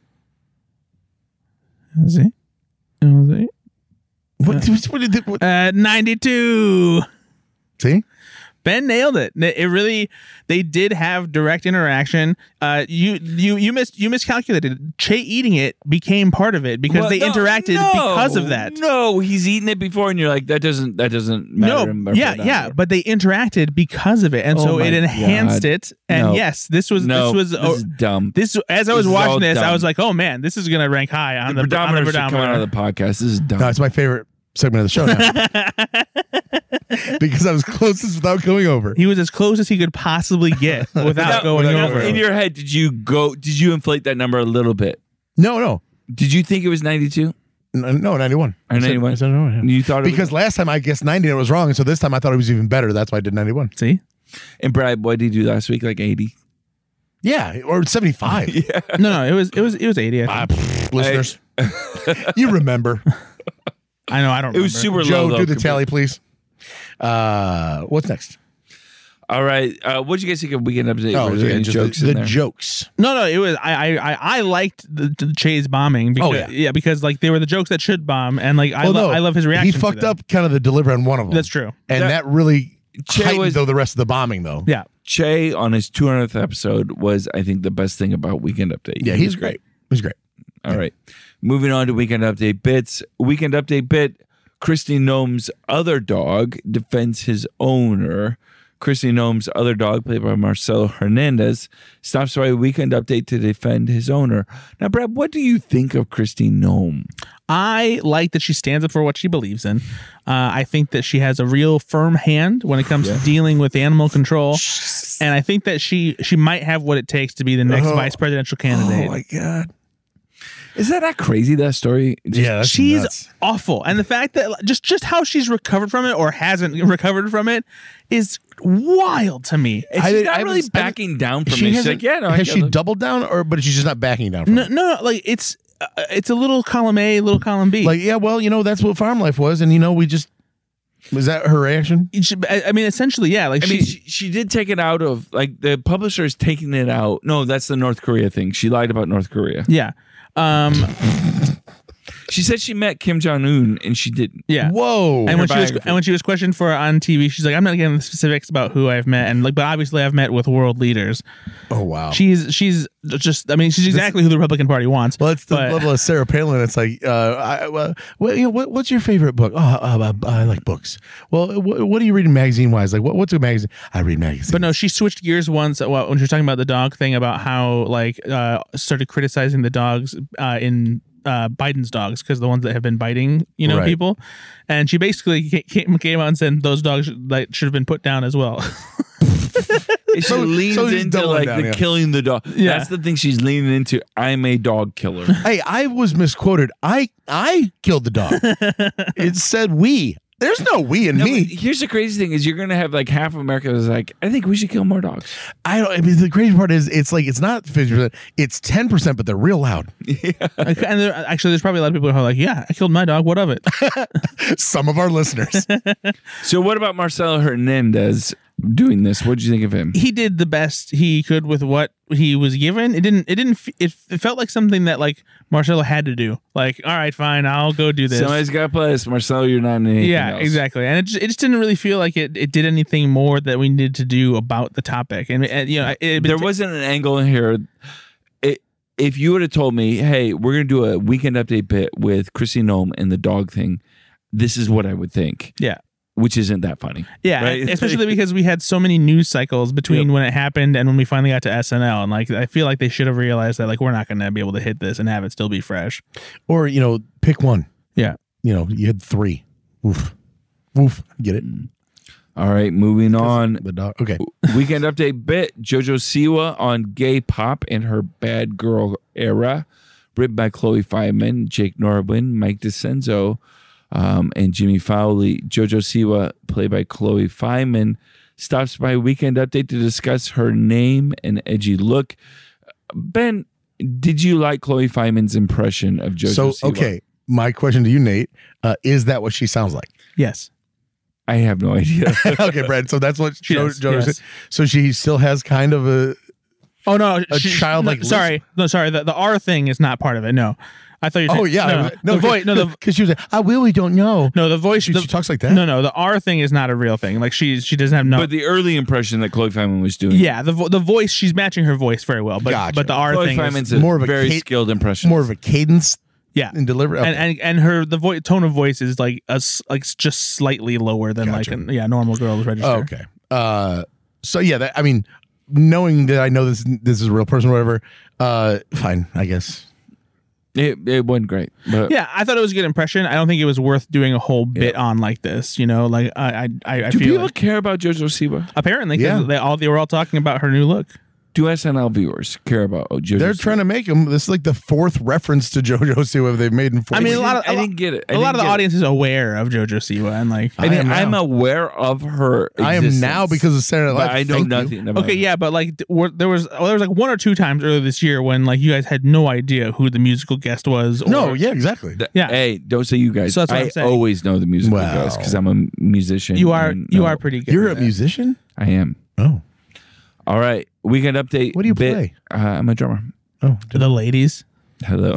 S1: Is he? Is he?
S3: What, what did what,
S1: Uh, ninety-two.
S3: see?
S1: Ben nailed it. It really, they did have direct interaction. Uh, you you you missed you miscalculated. Che eating it became part of it because
S2: Well,
S1: they
S2: no,
S1: interacted
S2: no,
S1: because of that.
S2: No, he's eaten it before, and you're like, that doesn't that doesn't matter. in
S1: No,
S2: our
S1: yeah,
S2: barometer.
S1: yeah, but they interacted because of it, and
S2: Oh
S1: so
S2: my
S1: it enhanced
S2: God.
S1: it. And
S2: No.
S1: yes, this was
S2: no,
S1: this was
S2: this
S1: oh,
S2: is dumb.
S1: this as I was
S2: this is
S1: watching
S2: all
S1: this, I
S2: dumb.
S1: was like, oh man, this is gonna rank high on
S2: the
S1: the, on the
S2: barometer should come out
S1: barometer.
S2: of the podcast. This is dumb.
S3: No, it's my favorite segment of the show now because I was closest without going over.
S1: He was as close as he could possibly get without
S2: Now,
S1: going
S2: now,
S1: over.
S2: in your head, did you go? Did you inflate that number a little bit?
S3: No, no,
S2: Did you think it was ninety-two?
S3: N- No, ninety-one.
S2: Or
S3: I said-
S2: ninety-one?
S3: I said ninety-one, yeah.
S2: You thought it
S3: Because
S2: was,
S3: last time I guessed ninety and it was wrong, and so this time I thought it was even better. That's why I did ninety-one.
S1: See?
S2: and Brad, what did you do last week? Like eighty?
S3: Yeah, or seventy-five.
S2: Yeah.
S1: No, no, it was it was it was eighty. I,
S3: Ah,
S1: think.
S3: pfft, listeners, you remember.
S1: I know. I don't.
S2: It was
S1: remember.
S2: super
S3: Joe,
S2: low. though,
S3: do the
S2: compared-
S3: tally, please. Uh, what's next?
S2: All right. Uh, what did you guys think of Weekend Update?
S3: Oh,
S2: Were there
S3: yeah,
S2: any
S3: just
S2: jokes
S3: the,
S2: in
S3: the
S2: there?
S3: jokes.
S1: No, no, it was I I I, I liked the, the Che's bombing. Because,
S3: Oh, yeah.
S1: because like they were the jokes that should bomb, and like I
S3: Well,
S1: lo-
S3: no,
S1: I love his reaction.
S3: He
S1: to
S3: fucked
S1: them.
S3: up kind of the delivery on one of them.
S1: That's true.
S3: and
S2: That-
S3: that, really
S2: Che
S3: heightened
S2: was-
S3: though the rest of the bombing though.
S1: Yeah.
S2: Che on his two hundredth episode was, I think, the best thing about Weekend Update.
S3: Yeah,
S2: He
S3: he's
S2: was
S3: great. He's great.
S2: All right. Moving on to Weekend Update bits. Weekend Update bit. Christy Gnome's other dog defends his owner. Christy Gnome's other dog, played by Marcelo Hernandez, stops by Weekend Update to defend his owner. Now, Brad, what do you think of Christy Gnome?
S1: I like that she stands up for what she believes in. Uh, I think that she has a real firm hand when it comes
S2: Yeah.
S1: to dealing with animal control, and I think that she she might have what it takes to be the next
S3: Oh.
S1: vice presidential candidate.
S3: Oh my god.
S2: Is that not crazy, that story? Just-
S3: Yeah, that's
S1: She's
S3: nuts.
S1: awful, and the fact that just just how she's recovered from it or hasn't recovered from it is wild to me.
S2: And
S3: I
S2: she's
S3: did-
S2: not
S3: I
S2: really
S3: haven't- I
S2: backing down from
S3: She
S2: it. She's
S3: hasn't-
S2: like, yeah, no, I
S3: has
S2: get
S3: she
S2: it.
S3: doubled down, or but she's just not backing down? From
S1: No,
S3: it?
S1: no, like it's uh, it's a little column A, little column B.
S3: Like, yeah, well, you know, that's what farm life was, and you know, we just was that her reaction?
S1: It should- I I mean, essentially, yeah. Like
S2: I
S1: she,
S2: mean, she, she did take it out of, like, the publisher is taking it out. No, that's the North Korea thing. She lied about North Korea.
S1: yeah, um,
S2: She said she met Kim Jong Un, and she didn't.
S1: yeah.
S3: Whoa!
S1: And when she was
S2: biography.
S1: and when she was questioned for it on T V, she's like, "I'm not getting the specifics about who I've met," and like, but obviously, I've met with world leaders.
S3: oh wow!
S1: She's she's just, I mean, she's exactly who the Republican Party wants.
S3: well, it's the
S1: but-
S3: level of Sarah Palin. It's like, uh, I, well, what, you know, what, what's your favorite book? Oh, uh, uh, I like books. Well, what, what are you reading magazine wise? Like, what, what's a magazine? I read magazines.
S1: But no, she switched gears once uh, well, when she was talking about the dog thing, about how like uh, started criticizing the dogs uh, in uh, Biden's dogs because the ones that have been biting, you know,
S3: Right.
S1: people, and she basically ca- came came out and said those dogs like should have been put down as well.
S2: She
S3: So-
S2: leans
S3: so she's
S2: into,
S3: doubling
S2: like,
S3: down,
S2: the
S3: yeah.
S2: killing the dog.
S1: Yeah.
S2: That's the thing she's leaning into. I'm a dog killer.
S3: Hey, I was misquoted. I I killed the dog. It said we. There's no we in
S2: No,
S3: me.
S2: but here's the crazy thing: is you're gonna have like half of America is like, I think we should kill more dogs.
S3: I don't. I mean, the crazy part is, it's like it's not fifty percent. It's ten percent, but they're real loud.
S1: Like, and there, actually, there's probably a lot of people who are like, "Yeah, I killed my dog. What of it?"
S3: Some of our listeners.
S2: So what about Marcelo Hernandez doing this? What did you think of him?
S1: He did the best he could with what he was given. It didn't. It didn't. f- It, it felt like something that like Marcelo had to do. Like, all right, fine, I'll go do this.
S2: Somebody's got to play this. Marcelo, you're not in anything
S1: Yeah,
S2: else.
S1: exactly. And it just, it just didn't really feel like it, it did anything more that we needed to do about the topic. And, and you know, it,
S2: There wasn't an angle in here. It, if you would have told me, hey, we're going to do a Weekend Update bit with Chrissy Nome and the dog thing, this is what I would think.
S1: Yeah.
S2: Which isn't that funny.
S1: Yeah,
S2: Right?
S1: especially because we had so many news cycles between
S2: Yep.
S1: when it happened and when we finally got to S N L. And like, I feel like they should have realized that like we're not going to be able to hit this and have it still be fresh.
S3: Or, you know, pick one.
S1: Yeah.
S3: You know, you had three. Oof. Oof. Get it?
S2: All right, moving on.
S3: The dog. Okay.
S2: Weekend Update bit Jojo Siwa on gay pop and her bad girl era, written by Chloe Feynman, Jake Norwin, Mike DeCenzo, um, and Jimmy Fowley. Jojo Siwa, played by Chloe Feynman, stops by Weekend Update to discuss her name and edgy look. Ben, did you like Chloe Feynman's impression of Jojo
S3: So,
S2: Siwa?
S3: okay. My question to you, Nate, uh, is that what she sounds like?
S1: Yes.
S2: I have no idea.
S3: Okay, Brad. So that's what
S1: She
S3: Jo-
S1: does,
S3: Jo-
S1: yes.
S3: So she still has kind of a.
S1: Oh no,
S3: A
S1: she-
S3: childlike
S1: No, sorry, no, sorry. The, the R thing is not part of it. No, I thought you.
S3: Oh yeah,
S1: no, the voice. No, the
S3: because she was like, I really don't know.
S1: no, the voice.
S3: She,
S1: the-
S3: she talks like that.
S1: No, no, the R thing is not a real thing. Like she's she doesn't have no.
S2: But the early impression that Chloe Feynman was doing.
S1: yeah, the vo- the voice. She's matching her voice very well. But
S3: Gotcha.
S1: but the R
S2: Chloe
S1: thing
S2: Feynman's
S1: is
S2: a
S3: more of a
S2: very
S3: Kate-
S2: skilled impression.
S3: More of a cadence
S1: yeah.
S3: in delivery. Okay.
S1: And, and and her the voice tone of voice is like a s- like just slightly lower than
S3: Gotcha.
S1: like a, yeah normal girls register.
S3: Oh, okay. Uh, so yeah, that, I mean, knowing that I know this this is a real person, or whatever. Uh, fine, I guess.
S2: It it wasn't great, but
S1: Yeah, I thought it was a good impression. I don't think it was worth doing a whole bit on like this. You know, like I I I, I
S2: do
S1: feel
S2: people
S1: like,
S2: care about JoJo Siwa?
S1: apparently 'cause
S3: Yeah.
S1: they all they were all talking about her new look.
S2: do S N L viewers care about JoJo?
S3: They're trying to make them. This is like the fourth reference to JoJo Siwa they've made in four
S1: I mean, a lot of
S2: I
S1: a lot-
S2: didn't get it. I
S1: a lot
S2: didn't
S1: of the
S2: get it.
S1: audience is aware of JoJo Siwa and like.
S2: I mean,
S3: I am
S2: I'm
S3: now.
S2: aware of her.
S3: I am now
S2: existence,
S3: because of Saturday Night
S2: but
S3: Live.
S2: I know
S3: Thank you.
S2: nothing about.
S1: Okay,
S2: it.
S1: yeah, but like th- were- there was well, there was like one or two times earlier this year when like you guys had no idea who the musical guest was. Or,
S3: No, yeah, exactly.
S2: Th-
S1: Yeah.
S2: Hey, don't say you guys.
S1: So that's what
S2: I
S1: I'm saying.
S2: always know the musical
S3: Wow.
S2: guest because I'm a musician.
S1: you are
S2: and
S1: you
S2: no,
S1: are pretty good.
S3: You're
S1: at
S3: a
S1: that.
S3: musician?
S2: I am.
S3: Oh.
S2: All right, weekend update.
S3: What do you
S2: bit.
S3: play?
S2: Uh, I'm a drummer.
S3: Oh.
S1: To the ladies.
S2: Hello.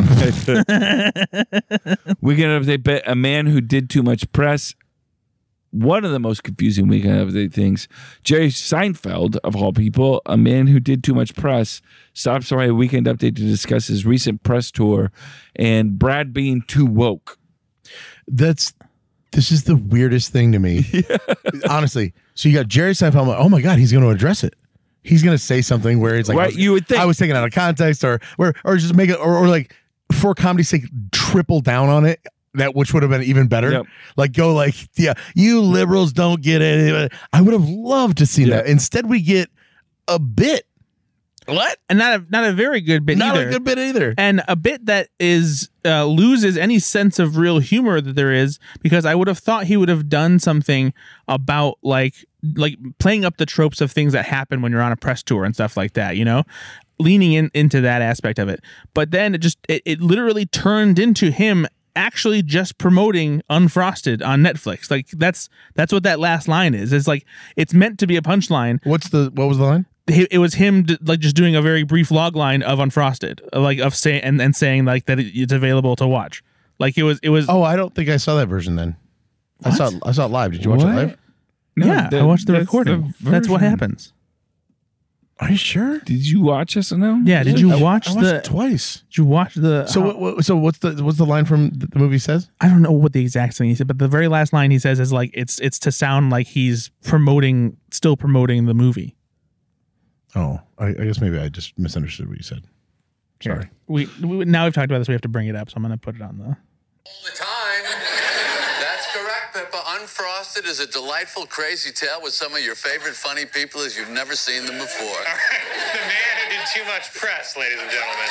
S2: Weekend update. Bit. A man who did too much press. One of the most confusing weekend update things. Jerry Seinfeld, of all people, a man who did too much press, stops by a weekend update to discuss his recent press tour and Brad being too woke.
S3: That's this is the weirdest thing to me. Honestly. So you got Jerry Seinfeld. I'm like, oh my God, he's going to address it. He's going to say something where it's like,
S2: Right,
S3: I was,
S2: you would think.
S3: I was taken out of context, or or or just make it, or, or like for comedy's sake, triple down on it. That which would have been even better.
S2: Yep.
S3: Like go like, yeah, you liberals don't get it. I would have loved to see
S2: Yeah.
S3: that. Instead, we get a bit. What?
S1: And not a not a very good bit
S3: Not
S1: either.
S3: a good bit either.
S1: And a bit that is uh, loses any sense of real humor that there is, because I would have thought he would have done something about like like playing up the tropes of things that happen when you're on a press tour and stuff like that, you know, leaning in into that aspect of it. But then it just it, it literally turned into him actually just promoting Unfrosted on Netflix. Like that's that's what that last line is. It's like it's meant to be a punchline.
S3: What's the what was the line?
S1: It it was him d- like just doing a very brief log line of Unfrosted, like of saying and, and saying like that it- it's available to watch. Like it was it was
S3: Oh, I don't think I saw that version then. I saw it, I saw it live. Did you watch
S2: What?
S3: it live?
S2: No,
S1: yeah.
S2: that-
S1: I watched the
S2: that's
S1: recording.
S2: the
S1: That's what
S2: version.
S1: happens.
S3: Are you sure?
S2: Did you watch S N L?
S1: Yeah. Did you
S3: I-
S1: watch
S3: I watched
S1: the?
S3: it twice.
S1: Did you watch the?
S3: So
S1: how-
S3: what, what? So what's the what's the line from the, the movie says?
S1: I don't know what the exact thing he said, but the very last line he says is like it's it's to sound like he's promoting, still promoting the movie.
S3: Oh, I, I guess maybe I just misunderstood what you said. Sorry.
S1: Here. We, we now we've talked about this. We have to bring it up, so I'm going to put it on the.
S5: All the time. That's correct, Pippa. Unfrosted is a delightful, crazy tale with some of your favorite funny people as you've never seen them before.
S6: The man who did too much press, ladies and gentlemen.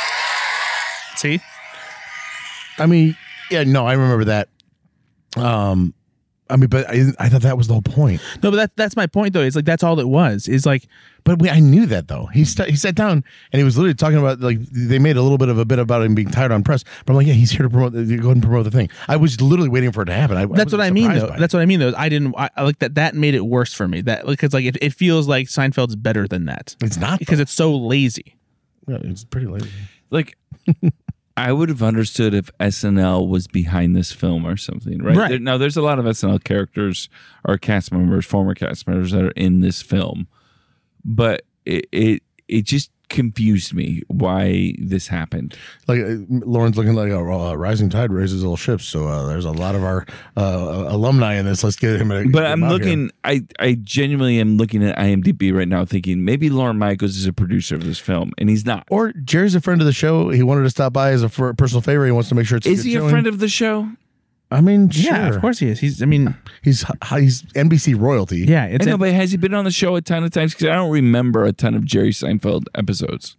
S1: See,
S3: I mean, yeah, no, I remember that. Um, I mean, but I, I thought that was the whole point.
S1: no, but that that's my point though. It's like that's all it was. Is like
S3: But we, I knew that though. He st- he sat down and he was literally talking about like they made a little bit of a bit about him being tired on press. But I'm like, yeah, he's here to promote. The, go ahead and promote the thing. I was literally waiting for it to happen. I,
S1: that's what I mean though. That's what I mean though. I didn't. I, I like that. That made it worse for me. That because like it, it feels like Seinfeld's better than that
S3: it's not
S1: because it's so lazy.
S3: yeah, it's pretty lazy.
S2: Like, I would have understood if S N L was behind this film or something, right?
S1: Right.
S2: There, now, there's a lot of S N L characters or cast members, former cast members that are in this film, but it it, it just confused me why this happened.
S3: Like uh, Lauren's looking like a uh, rising tide raises all ships. So uh, there's a lot of our uh, alumni in this. Let's get him. A,
S2: But
S3: get
S2: I'm
S3: him out
S2: looking, I, I genuinely am looking at IMDb right now thinking maybe Lauren Michaels is a producer of this film, and he's not.
S3: here. Or Jerry's a friend of the show. He wanted to stop by as a fr- personal favor. He wants to make sure it's.
S2: Is he a friend of the show?
S3: I mean, sure.
S1: Yeah, of course he is. He's. I mean,
S3: He's he's N B C royalty.
S1: yeah. It's
S2: I know,
S1: a-
S2: but has he been on the show a ton of times? Because I don't remember a ton of Jerry Seinfeld episodes.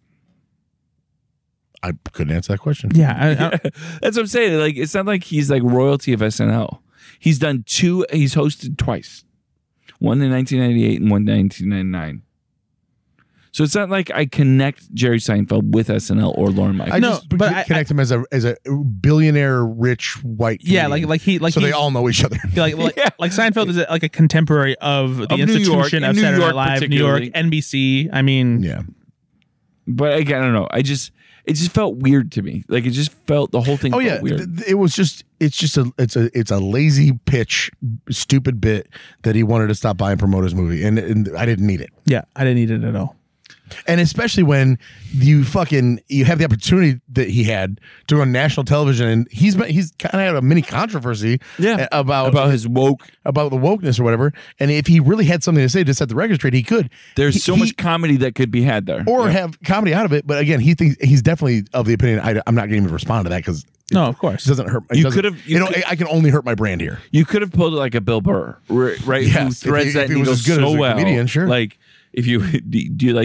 S3: I couldn't answer that question.
S1: yeah. I, I,
S2: That's what I'm saying. Like, it's not like he's like royalty of S N L. He's done two. He's hosted twice, one in nineteen ninety-eight and one in nineteen ninety-nine. So it's not like I connect Jerry Seinfeld with S N L or Lauren Michaels.
S3: I
S1: No,
S3: just
S1: but
S3: but
S1: I-
S3: connect him as a as a billionaire rich white.
S1: yeah,
S3: comedian.
S1: like like he like
S3: so they
S1: he's-
S3: all know each other.
S1: like like,
S2: Yeah.
S1: like Seinfeld is like a contemporary of the
S2: Of New York,
S1: institution
S2: and
S1: of
S2: New
S1: Saturday
S2: York
S1: Night Live, New York,
S2: particularly.
S1: N B C. I mean,
S3: Yeah.
S2: But again, I don't know. I just it just felt weird to me. Like it just felt the whole thing.
S3: Oh
S2: felt
S3: yeah,
S2: weird.
S3: Th- th- it was just it's just a it's a it's a lazy pitch, stupid bit that he wanted to stop by and promote his movie, and, and I didn't need it.
S1: yeah, I didn't need it at all.
S3: And especially when you fucking you have the opportunity that he had to go on national television, and he's been, he's kind of had a mini controversy
S2: Yeah.
S3: about
S2: about his woke.
S3: about the wokeness or whatever. And if he really had something to say to set the record straight, he could.
S2: There's
S3: He-
S2: so
S3: he-
S2: much comedy that could be had there.
S3: or
S2: Yeah.
S3: have comedy out of it. But again, he thinks he's definitely of the opinion I, I'm not going to even respond to that because
S1: No, of course.
S3: it doesn't hurt. It
S2: You
S3: doesn't-
S2: could've- you
S3: You know,
S2: could-
S3: I can only hurt my brand here.
S2: You could have pulled it like a Bill Burr, right? right?
S3: Yes,
S2: Who
S3: if
S2: threads
S3: he-
S2: that
S3: if he was
S2: needle
S3: as good
S2: so
S3: as a
S2: well.
S3: comedian, sure.
S2: Like if you do, do you like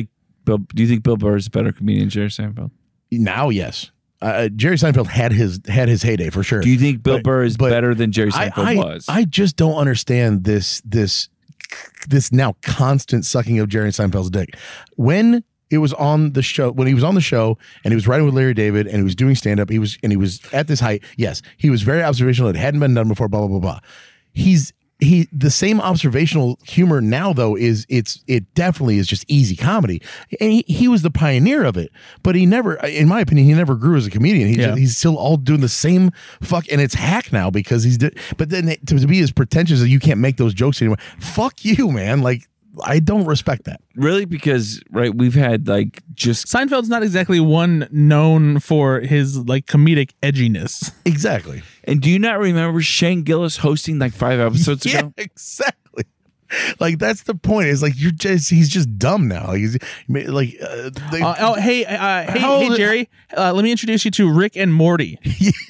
S2: Bill? Do you think Bill Burr is a better comedian than Jerry Seinfeld?
S3: Now, yes. Uh, Jerry Seinfeld had his had his heyday for sure.
S2: Do you think Bill
S3: But-
S2: Burr is
S3: but
S2: better than Jerry Seinfeld
S3: I, I,
S2: was?
S3: I just don't understand this this this now constant sucking of Jerry Seinfeld's dick. When it was on the show, when he was on the show and he was writing with Larry David and he was doing stand up, he was and he was at this height. Yes, he was very observational. It hadn't been done before. Blah blah blah blah. He's he the same observational humor now though is it's it definitely is just easy comedy, and he, he was the pioneer of it. But he never, in my opinion, he never grew as a comedian. He
S1: Yeah.
S3: just, he's still all doing the same fuck, and it's hack now because he's. Di- but then to, to be as pretentious as you can't make those jokes anymore. Fuck you, man. Like I don't respect that.
S2: Really, because right, we've had like just
S1: Seinfeld's not exactly one known for his like comedic edginess.
S3: Exactly.
S2: and do you not remember Shane Gillis hosting like five episodes
S3: Yeah,
S2: ago?
S3: exactly. Like that's the point. It's like you're just he's just dumb now. Like he's like uh, they,
S1: Uh, oh, hey, uh, hey,
S3: How
S1: hey,
S3: old-
S1: Jerry. Uh, let me introduce you to Rick and Morty.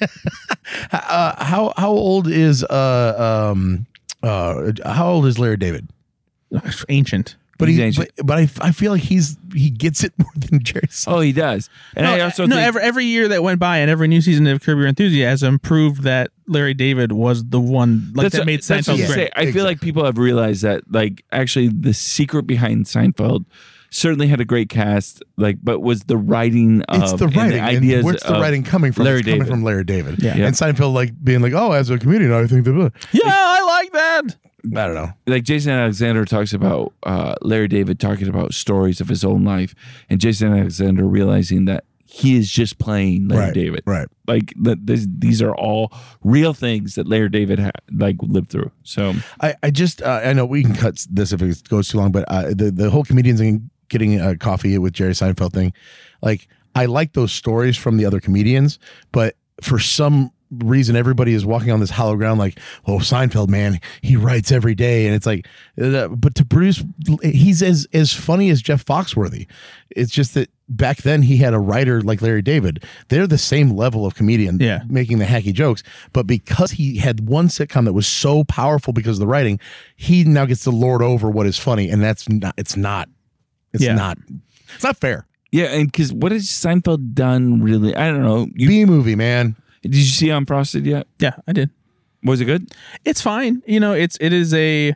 S3: uh, how how old is uh um uh how old is Larry David?
S1: Ancient.
S3: But
S2: He's
S3: he,
S2: ancient.
S3: but, but I, I feel like he's he gets it more than Jerry. Seinfeld.
S2: Oh, he does. And
S1: no,
S2: I also
S1: no
S2: think
S1: every, every year that went by and every new season of Curb Your Enthusiasm proved that Larry David was the one like that
S2: what-
S1: made
S2: that's what
S1: Seinfeld
S2: I'm
S1: great.
S2: saying. I feel like people have realized that, like, actually, the secret behind Seinfeld certainly had a great cast, like, but was the writing of
S3: It's the
S2: and
S3: writing. And
S2: ideas.
S3: where's the
S2: of
S3: writing coming from?
S2: Larry
S3: it's coming
S2: David.
S3: from Larry David.
S1: Yeah.
S3: And Seinfeld like being like, oh, as a comedian, I think that.
S1: Yeah, I like that.
S3: I don't know.
S2: Like Jason Alexander talks about uh, Larry David talking about stories of his own life, and Jason Alexander realizing that he is just playing Larry
S3: Right,
S2: David.
S3: right.
S2: Like that. This, these are all real things that Larry David ha- like lived through. So
S3: I, I just uh, I know we can cut this if it goes too long, but uh, the the whole comedians and getting a coffee with Jerry Seinfeld thing, like I like those stories from the other comedians, but for some reason everybody is walking on this hollow ground like, oh, Seinfeld, man, he writes every day, and it's like, uh, but to produce, he's as as funny as Jeff Foxworthy. It's just that back then he had a writer like Larry David. They're the same level of comedian,
S1: Yeah.
S3: making the hacky jokes, but because he had one sitcom that was so powerful because of the writing, he now gets to lord over what is funny, and that's not. It's not. It's
S1: Yeah.
S3: not. It's not fair.
S2: yeah, and because what has Seinfeld done really? I don't know. You,
S3: B movie, man.
S2: did you see Unfrosted yet?
S1: Yeah, I did.
S2: Was it good?
S1: It's fine. You know, it's it is a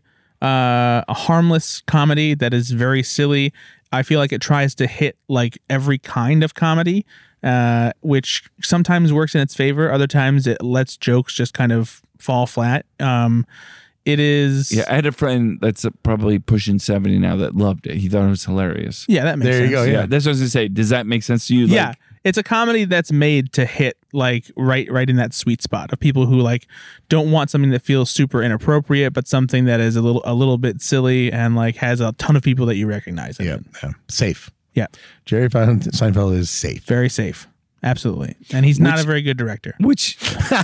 S1: uh, a harmless comedy that is very silly. I feel like it tries to hit like every kind of comedy, uh, which sometimes works in its favor. Other times it lets jokes just kind of fall flat. Um, it is
S2: Yeah, I had a friend that's uh, probably pushing seventy now that loved it. He thought it was hilarious.
S1: yeah, that makes
S3: There you
S1: sense.
S3: go.
S2: Yeah,
S3: Yeah.
S2: that's what I was gonna say. Does that make sense to you? Like,
S1: Yeah, it's a comedy that's made to hit like right right in that sweet spot of people who like don't want something that feels super inappropriate, but something that is a little a little bit silly and like has a ton of people that you recognize in
S3: Yeah,
S1: it.
S3: yeah. Safe.
S1: Yeah,
S3: Jerry Seinfeld is safe.
S1: very safe. Absolutely. And he's not
S2: Which-
S1: a very good director.
S2: which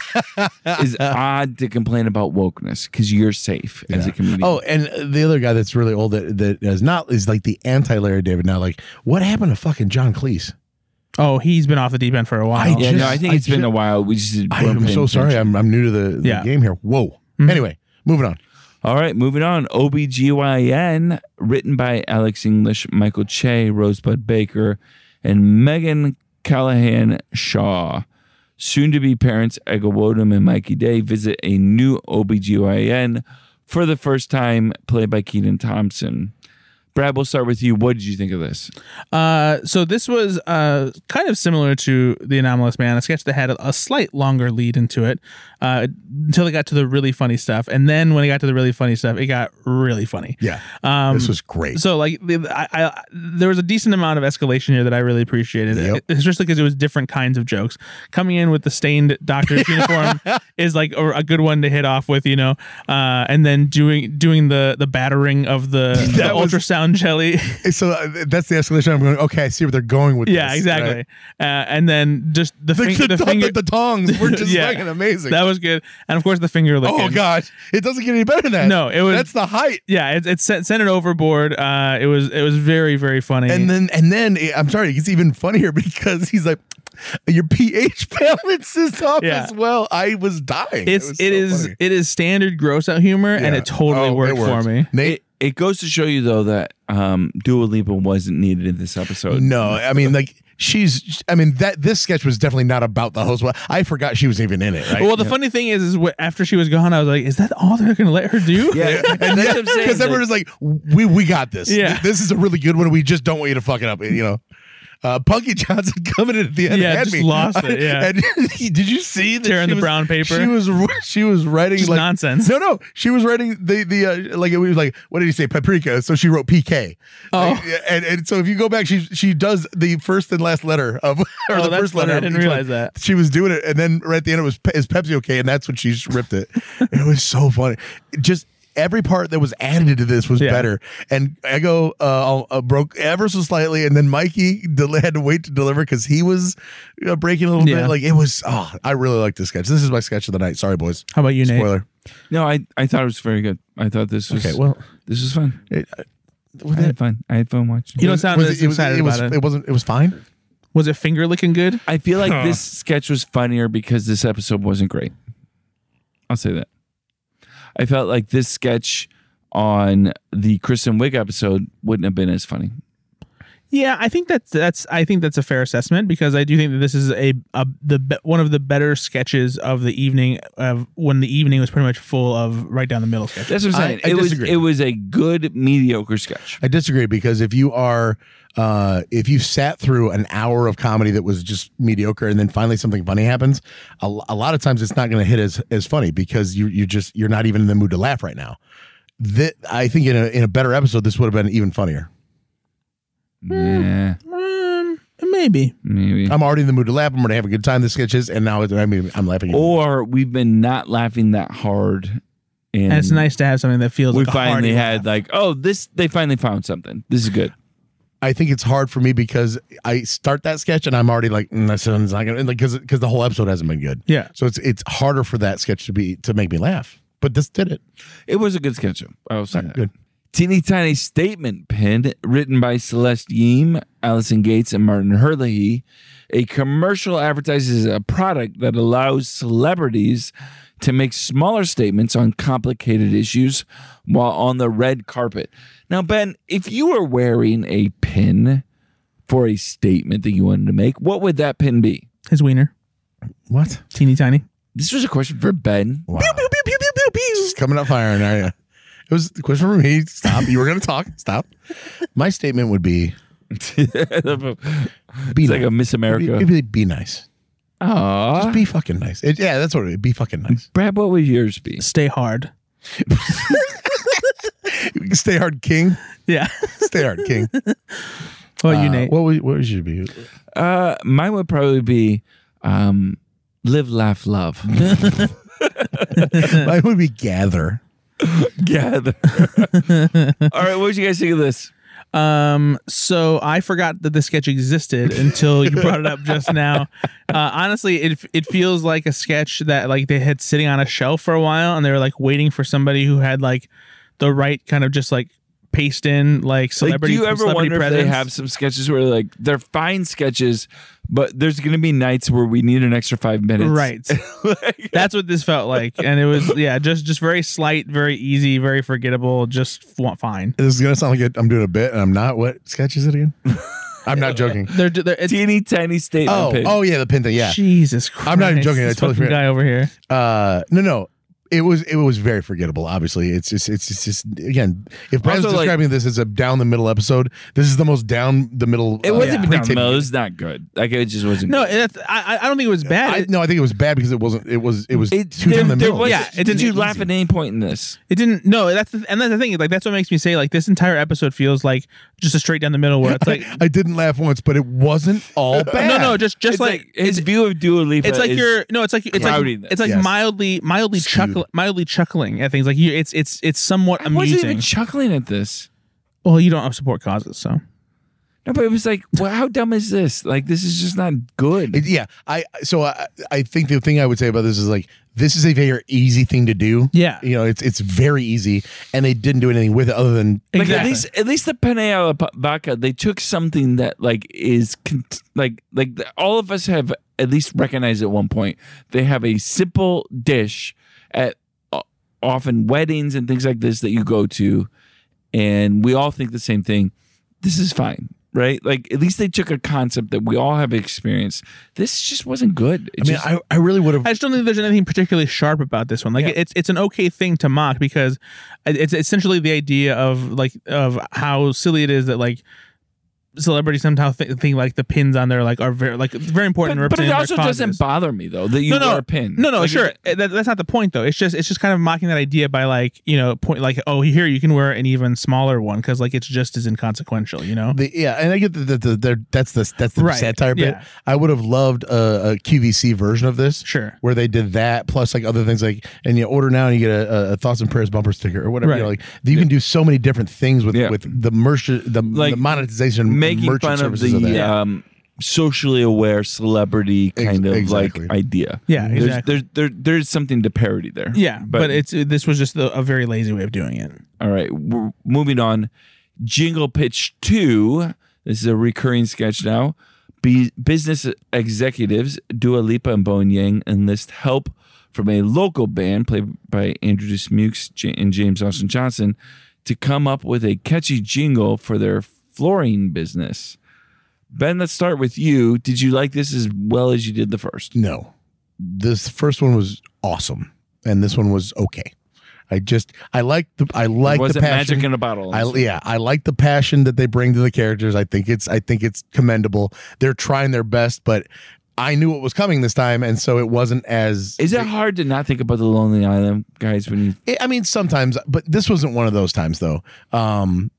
S2: is odd to complain about wokeness because you're safe as a comedian.
S3: Oh, and the other guy that's really old that, that is not is like the anti Larry David now. Like, what happened to fucking John Cleese?
S1: Oh, he's been off the deep end for a while.
S3: I
S2: yeah,
S3: just-
S2: no, I think
S3: I
S2: it's been
S3: ju-
S2: a while. We just
S3: I
S2: weren't
S3: am
S2: paying
S3: so sorry.
S2: attention.
S3: I'm I'm new to the, the
S1: Yeah.
S3: game here. Whoa.
S1: Mhm.
S3: Anyway, moving on.
S2: All right, moving on. O B G Y N, written by Alex English, Michael Che, Rosebud Baker, and Megan Callahan Shaw. Soon-to-be parents Ega Wodum and Mikey Day visit a new O B G Y N for the first time, played by Kenan Thompson. Brad, we'll start with you. What did you think of this?
S1: Uh, so this was uh, kind of similar to The Anomalous Man, a sketch that had a, a slight longer lead into it uh, until it got to the really funny stuff. And then when it got to the really funny stuff, it got really funny.
S3: Yeah.
S1: Um,
S3: this was great.
S1: So like the, I, I, there was a decent amount of escalation here that I really appreciated,
S3: Yep.
S1: especially because it was different kinds of jokes. Coming in with the stained doctor's uniform is like a, a good one to hit off with, you know, uh, and then doing doing the the battering of the, the
S3: That was-
S1: ultrasound jelly.
S3: So uh, that's the escalation. I'm going, okay, I see where they're going with
S1: Yeah,
S3: this.
S1: exactly.
S3: right?
S1: Uh, and then just the,
S3: The,
S1: fing-
S3: the,
S1: the
S3: the,
S1: finger,
S3: the tongs were just
S1: Yeah.
S3: fucking amazing.
S1: that was good. And of course, the finger licking.
S3: oh, gosh. It doesn't get any better than that.
S1: No, it was-
S3: That's the height.
S1: Yeah, it, it sent, sent it overboard. Uh, it was it was very very funny.
S3: And then, and then, eh, I'm sorry, it gets even funnier because he's like, your pH balance is off
S1: Yeah.
S3: as well. I was dying.
S1: it's
S3: was
S1: it
S3: so
S1: is
S3: funny.
S1: it is standard gross out humor, and
S3: Yeah.
S1: it totally
S3: Oh,
S1: worked
S3: it
S1: for me.
S3: Nate,
S2: It goes to show you though that um, Dua Lipa wasn't needed in this episode.
S3: No, I mean like she's. I mean that this sketch was definitely not about the host. I forgot she was even in it. Right?
S1: Well, the
S3: You know?
S1: funny thing is, is wh- after she was gone, I was like, "Is that all they're going to let her do?"
S2: Yeah,
S3: and
S2: that's what I'm saying.
S3: because everyone was like, "We we got this.
S1: Yeah.
S3: This is a really good one. We just don't want you to fuck it up." You know. Uh, Punky Johnson coming in at the end
S1: Yeah,
S3: had
S1: just
S3: me.
S1: lost it, yeah.
S3: And did you see that
S1: Tearing
S3: she
S1: the
S3: was-
S1: brown paper?
S3: She was she was writing
S1: Just
S3: like
S1: nonsense.
S3: No, no, she was writing the the uh, like it was like what did he say paprika? So she wrote P K.
S1: Oh.
S3: Like, and and so if you go back, she she does the first and last letter of or
S1: Oh,
S3: the
S1: that's
S3: first
S1: funny.
S3: letter.
S1: I
S3: of
S1: didn't
S3: each
S1: realize
S3: one.
S1: that.
S3: She was doing it, and then right at the end it was is Pepsi okay? And that's when she ripped it. It was so funny. It just. Every part that was added to this was
S1: Yeah.
S3: better, and Ego uh, uh, broke ever so slightly, and then Mikey del- had to wait to deliver because he was uh, breaking a little
S1: Yeah.
S3: bit. Like it was, oh, I really like this sketch. This is my sketch of the night. Sorry, boys.
S1: How about you, Nate?
S3: Spoiler.
S2: No, I, I thought it was very good. I thought this was
S3: Okay, well,
S2: this was fun.
S3: it,
S2: I had fun. I had fun watching.
S1: You don't
S3: was-
S1: sound
S3: was
S1: as
S3: it, it was,
S1: excited
S3: it was,
S1: about it.
S3: It wasn't. It was fine.
S1: Was it finger licking good?
S2: I feel like this sketch was funnier because this episode wasn't great. I'll say that. I felt like this sketch on the Kristen Wiig episode wouldn't have been as funny.
S1: Yeah, I think that's that's I think that's a fair assessment because I do think that this is a, a the be- one of the better sketches of the evening of when the evening was pretty much full of right down the middle sketches.
S2: That's what I'm saying.
S3: I- I
S2: it was
S3: disagree.
S2: it was a good mediocre sketch.
S3: I disagree because if you are, uh, if you sat through an hour of comedy that was just mediocre and then finally something funny happens, a, l- a lot of times it's not going to hit as as funny because you you just you're not even in the mood to laugh right now. That I think in a in a better episode this would have been even funnier.
S2: Yeah,
S1: Um, maybe.
S2: maybe.
S3: I'm already in the mood to laugh. I'm going to have a good time. The sketches, and now it's, I mean I'm laughing.
S2: Or we've been not laughing that hard, and,
S1: And it's nice to have something that feels
S2: we
S1: like a
S2: finally
S1: hearty
S2: had
S1: laugh.
S2: like, oh, this. They finally found something. This is good.
S3: I think it's hard for me because I start that sketch and I'm already like mm, that's not going to like because because the whole episode hasn't been good.
S1: Yeah.
S3: So it's it's harder for that sketch to be to make me laugh. But this did it.
S2: It was a good sketch. I will say that.
S3: Good.
S2: Teeny tiny statement pin written by Celeste Yeam, Allison Gates, and Martin Herlihy. A commercial advertises a product that allows celebrities to make smaller statements on complicated issues while on the red carpet. Now, Ben, if you were wearing a pin for a statement that you wanted to make, what would that pin be?
S1: His wiener,
S3: What?
S1: teeny tiny.
S2: This was a question for Ben.
S3: Wow. It's coming up firing, are you? It was the question for me. Stop. You were going to talk. Stop. My statement would be be
S2: It's like
S3: nice.
S2: a Miss America.
S3: Maybe, maybe be nice.
S2: Aw.
S3: Just be fucking nice. It, yeah, that's what it would be. Fucking nice.
S2: Brad, what would yours be?
S1: Stay hard.
S3: Stay hard, king.
S1: Yeah.
S3: Stay hard, king.
S1: What about you,
S3: Uh,
S1: Nate?
S3: What would, what would you be?
S2: Uh, mine would probably be um, live, laugh, love.
S3: Mine would be gather.
S2: Gather. All right, what did you guys think of this?
S1: Um, so I forgot that the sketch existed until you brought it up just now. Uh, honestly, it it feels like a sketch that like they had sitting on a shelf for a while, and they were like waiting for somebody who had like the right kind of just like paste in like
S2: Like,
S1: celebrity.
S2: do you ever
S1: celebrity
S2: wonder if they
S1: presence.
S2: have some sketches where like they're fine sketches, but there's going to be nights where we need an extra five minutes,
S1: Right.
S2: Like,
S1: That's what this felt like, and it was yeah, just just very slight, very easy, very forgettable, just f- fine.
S3: This is gonna sound like I'm doing a bit, and I'm not. What sketch is it again? I'm not joking.
S1: They're, they're it's,
S2: teeny tiny statement.
S3: Oh,
S2: pin.
S3: oh yeah, the pin thing. Yeah.
S1: Jesus Christ!
S3: I'm not even joking, I
S1: This
S3: totally
S1: fucking
S3: forgot.
S1: guy over here.
S3: Uh, no, no. It was it was very forgettable. Obviously, it's just it's just, it's just again. If Brad's
S2: Also, like-
S3: describing this as a down the middle episode, this is the most down the middle.
S2: It
S3: uh,
S2: wasn't even down the
S3: pre-tape.
S2: middle. It was not good. Like it just wasn't.
S1: No,
S2: good.
S1: that's, I I don't think it was bad.
S3: I,
S1: It-
S3: no, I think it was bad because it wasn't. It was it was
S2: It,
S3: too
S2: there,
S3: down the
S2: there
S3: middle.
S2: was,
S1: Yeah, it
S2: did
S1: didn't
S2: you
S1: easy.
S2: laugh at any point in this?
S1: It didn't. No, that's the, and that's the thing. Like that's what makes me say like this entire episode feels like just a straight down the middle where it's like
S3: I didn't laugh once, but it wasn't all bad.
S1: no, no, just just
S2: It's
S1: like,
S2: like, his
S1: it's,
S2: view of Dua Lipa.
S1: it's like
S2: is,
S1: you're no, it's like it's like
S2: clouding this.
S1: it's like
S3: Yes.
S1: mildly mildly
S3: Skewed.
S1: chuckle mildly chuckling at things like you. It's it's it's somewhat
S2: I wasn't
S1: amusing.
S2: even chuckling at this.
S1: Well, you don't have support causes, so
S2: No, but it was like, well, how dumb is this? Like, this is just not good.
S3: It- yeah, I so I I think the thing I would say about this is like this is a very easy thing to do.
S1: Yeah.
S3: you know, it's it's very easy, and they didn't do anything with it other than
S2: Like
S1: exactly.
S2: at least, at least the penne alla vodka, they took something that like is con- like like the, all of us have at least recognized at one point. They have a simple dish at uh, often weddings and things like this that you go to, and we all think the same thing. This is fine, right? Like at least they took a concept that we all have experienced. This just wasn't good. It
S3: I mean,
S2: just,
S3: I, I really would have.
S1: I just don't think there's anything particularly sharp about this one. Like
S2: Yeah.
S1: it's it's an okay thing to mock because it's essentially the idea of like of how silly it is that like celebrities somehow th- think like the pins on there like are very like very important.
S2: but, but it
S1: representing their
S2: also
S1: causes.
S2: doesn't bother me though that you
S1: no, no,
S2: wear a pin.
S1: No, no,
S2: Like,
S1: sure.
S2: it-
S1: That, that's not the point though. It's just it's just kind of mocking that idea by like you know point like oh here you can wear an even smaller one because like it's just as inconsequential. You know.
S3: The, yeah, and I get that the, the, the, that's the that's the
S1: Right,
S3: satire bit.
S1: yeah.
S3: I would have loved a, a Q V C version of this,
S1: Sure.
S3: where they did that plus like other things like, and you order now and you get a, a thoughts and prayers bumper sticker or whatever. You know,
S1: Right.
S3: like you can do so many different things with
S2: Yeah.
S3: with the merch, the,
S2: Like,
S3: the monetization,
S2: making
S3: merchant
S2: fun of
S3: services of
S2: the
S3: that.
S2: um, socially aware celebrity kind
S3: Ex-
S2: of
S3: exactly.
S2: like idea.
S1: Yeah,
S2: There's,
S1: exactly.
S2: there's there, there's something to parody there.
S1: Yeah, but, it's this was just a, a very lazy way of doing it.
S2: all right. We're moving on. Jingle Pitch Two. This is a recurring sketch now. Be- business executives Dua Lipa and Bowen Yang enlist help from a local band played by Andrew Dismukes J- and James Austin Johnson to come up with a catchy jingle for their flooring business. Ben, let's start with you. Did you like this as well as you did the first?
S3: No, this first one was awesome, and this one was okay. I just I like the I like
S2: Was
S3: the
S2: it
S3: passion.
S2: magic in a bottle?
S3: I yeah, I like the passion that they bring to the characters. I think it's I think it's commendable. They're trying their best, but I knew what was coming this time, and so it wasn't as.
S2: Is it hard to not think about the Lonely Island guys when you?
S3: I mean, sometimes, but this wasn't one of those times though. Um,